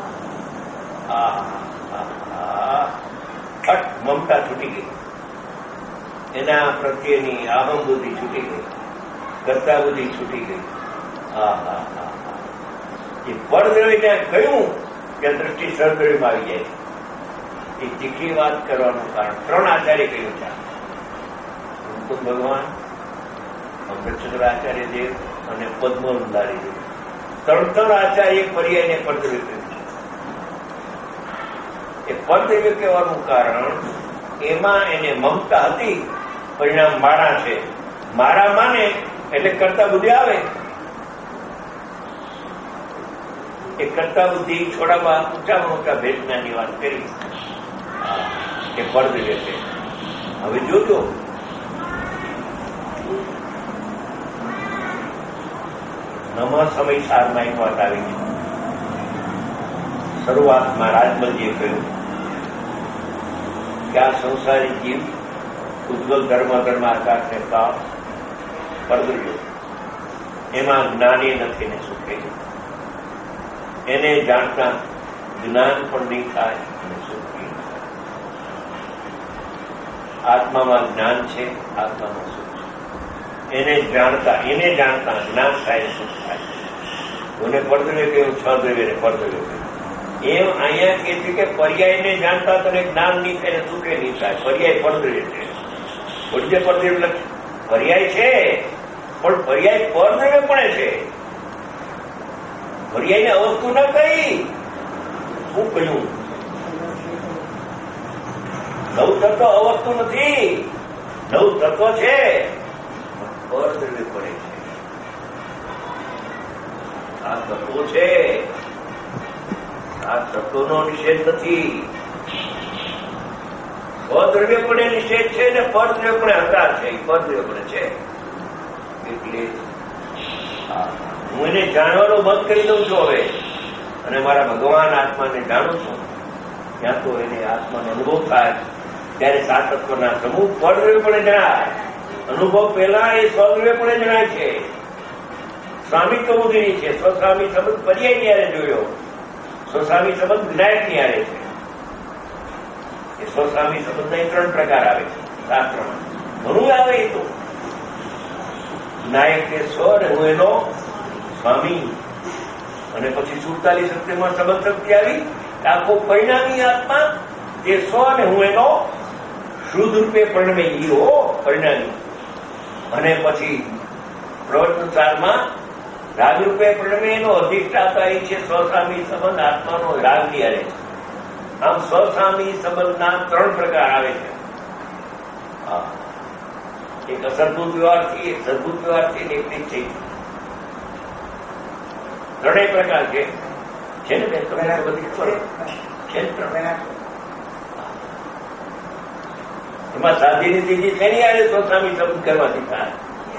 S2: અટ મમતા છૂટી ગઈ, એના પ્રત્યેની અહમ બુદ્ધિ છૂટી ગઈ, કર્તા બુદ્ધિ છૂટી ગઈ. હા હા હા એ પરદ્રવ્યને કહ્યું કે દ્રષ્ટિ સદ્રવ્યમાં આવી જાય. એ તીખી વાત કરવાનું કારણ ત્રણ આચાર્ય કહ્યું છે. મુકુંદ ભગવાન, અમૃતચંદ્ર આચાર્ય દેવ અને પદ્મવંદારી દેવ, ત્રણ ત્રણ આચાર્ય પર્યાયને પરદ્રવ્ય કહ્યું છે. એ પરદ્રવ્ય કહેવાનું કારણ એમાં એને મમતા હતી, પરિણામ મારા છે, મારા માને એટલે કર્તા બુદ્ધિ આવે. એ કર્તા બુદ્ધિ છોડાવવા ઊંચામાં ઊંચા ભેદનાની વાત કરી કે પરદ્રવ્ય છે. હવે જોજો, નમઃ સમય સારમાં એક વાત આવી છે. શરૂઆતમાં રાજમલજીએ કહ્યું કે આ સંસારી જીવ ઉજ્જવલ ધર્મ ધર્માકારને કાળ પરદ્રવ્ય, એમાં જ્ઞાની નથી ને સુખે. એને જાણતા જ્ઞાન પણ નહીં થાય અને સુખ નહીં. આત્મામાં જ્ઞાન છે, આત્મામાં સુખ છે. એને જાણતા એને જાણતા જ્ઞાન થાય ને સુખ થાય. મને પરદ્રવ્ય કહ્યું, છ દ્રવ્યને પરદ્રવ્ય કહ્યું. એમ અહીંયા કે છે કે પર્યાયને જાણતા તને જ્ઞાન નહીં થાય ને સુખે નહીં થાય. પર્યાય પરદ્રવ્ય છે. પૂજ્ય પરદ્રવ્ય લખ પર્યાય છે, પણ પર્યાય પરદ્રવ્ય પણ છે. પર્યાયને અવસ્તુ ન કહી, શું કહ્યું? નવ તત્વ અવસ્તુ નથી, નવું તત્વ છે પરદ્રવ્ય પડે છે. આ તત્વો છે, આ તત્વોનો નિષેધ નથી. સ્વદ્રવ્ય પણ એ નિષેધ છે ને પરદ્રવ્ય પણ હકાર છે. પરદ્રવ્ય પણ છે એટલે હું એને જાણવાનો બંધ કરી દઉં છું હવે, અને મારા ભગવાન આત્માને જાણું છું. ત્યાં તો એને આત્માનો અનુભવ થાય ત્યારે સાત તત્વના સમૂહ પરદ્રવ્ય પણ જણાય. અનુભવ પહેલા એ સ્વદ્રવ્ય પણ જણાય છે. સ્વામી કબૂતરી છે. સ્વસ્વામી સંબંધ પર્યાય ની હારે જોયો. સ્વસ્વામી સંબંધ વિનાયક ની હારે છે. એ સ્વસ્વામી સંબંધના ત્રણ પ્રકાર આવે છે શાસ્ત્રમાં. ઘણું આવે એ તો વિનાયક એ સ્વ અને હું એનો સ્વામી. અને પછી સુડતાલીસ સત્યમાં સંબંધ શક્તિ આવી. આખો પરિણામી આત્મા તે સ્વ અને હું એનો શુદ્ધ રૂપે પરિણમે હો પરિણામી. અને પછી પ્રવચન સારમાં રાગરૂપે પરિણમે એનો અધિષ્ઠાતા એ છે સ્વસ્વામી સંબંધ આત્માનો રાગની હારે. આમ સ્વસ્વામી સંબંધના ત્રણ પ્રકાર આવે છે. એક અસરભૂત વ્યવહારથી, એક સદભૂત વ્યવહારથી, એક નિશ્ચય. ત્રણેય પ્રકાર છે. છે ને બેન? તમને બધી ખબર છે ને? ત્રણ એમાં સાધીની ત્રીજી શેની હારે સ્વસ્વામી સંબંધ કરવાથી થાય?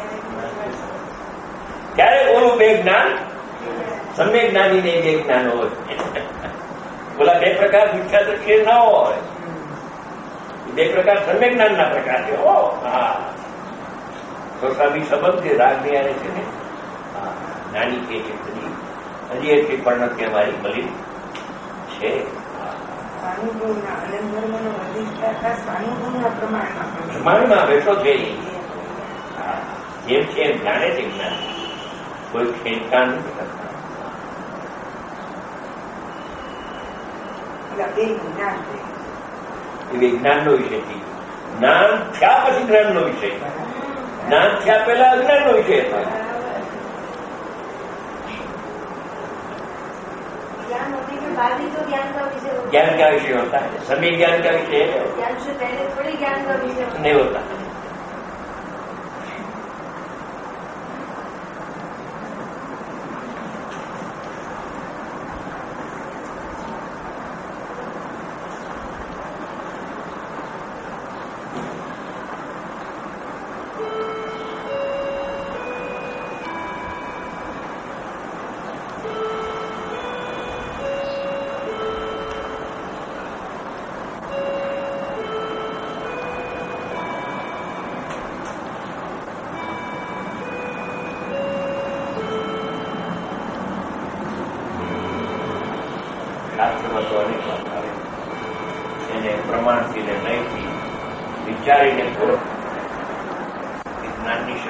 S2: ક્યારે બોલું બે જ્ઞાન સમ્યક જ્ઞાની ને બે જ્ઞાન હોય. બોલા બે પ્રકાર મિથ્યા દ્રષ્ટિએ ન હોય. બે પ્રકાર સમ્યક જ્ઞાનના પ્રકાર છે. હો હા, સ્વસ્વામી સંબંધ જે રાગની હારે છે ને, હા નાની કે છે બધી હજી એટલી પણ નથી અમારી મળી છે. પ્રમાણમાં બેઠો છે. જેમ છે એમ જાણે છે જ્ઞાન. કોઈ ખેંચકાણ નથી કરતા. એ વિજ્ઞાનનો વિષય છે. જ્ઞાન થયા પછી જ્ઞાનનો વિષય. જ્ઞાન થયા પહેલા અજ્ઞાનનો વિષય હતો. ज्ञान क्या विषय होता है? सभी ज्ञान का विषय है।
S5: ज्ञान से पहले थोड़ी ज्ञान का विषय
S2: नहीं होता। શાસ્ત્રમાં તો અનેક વાત આવે એને પ્રમાણથી ને નહીંથી વિચારીને પૂરો. જ્ઞાનની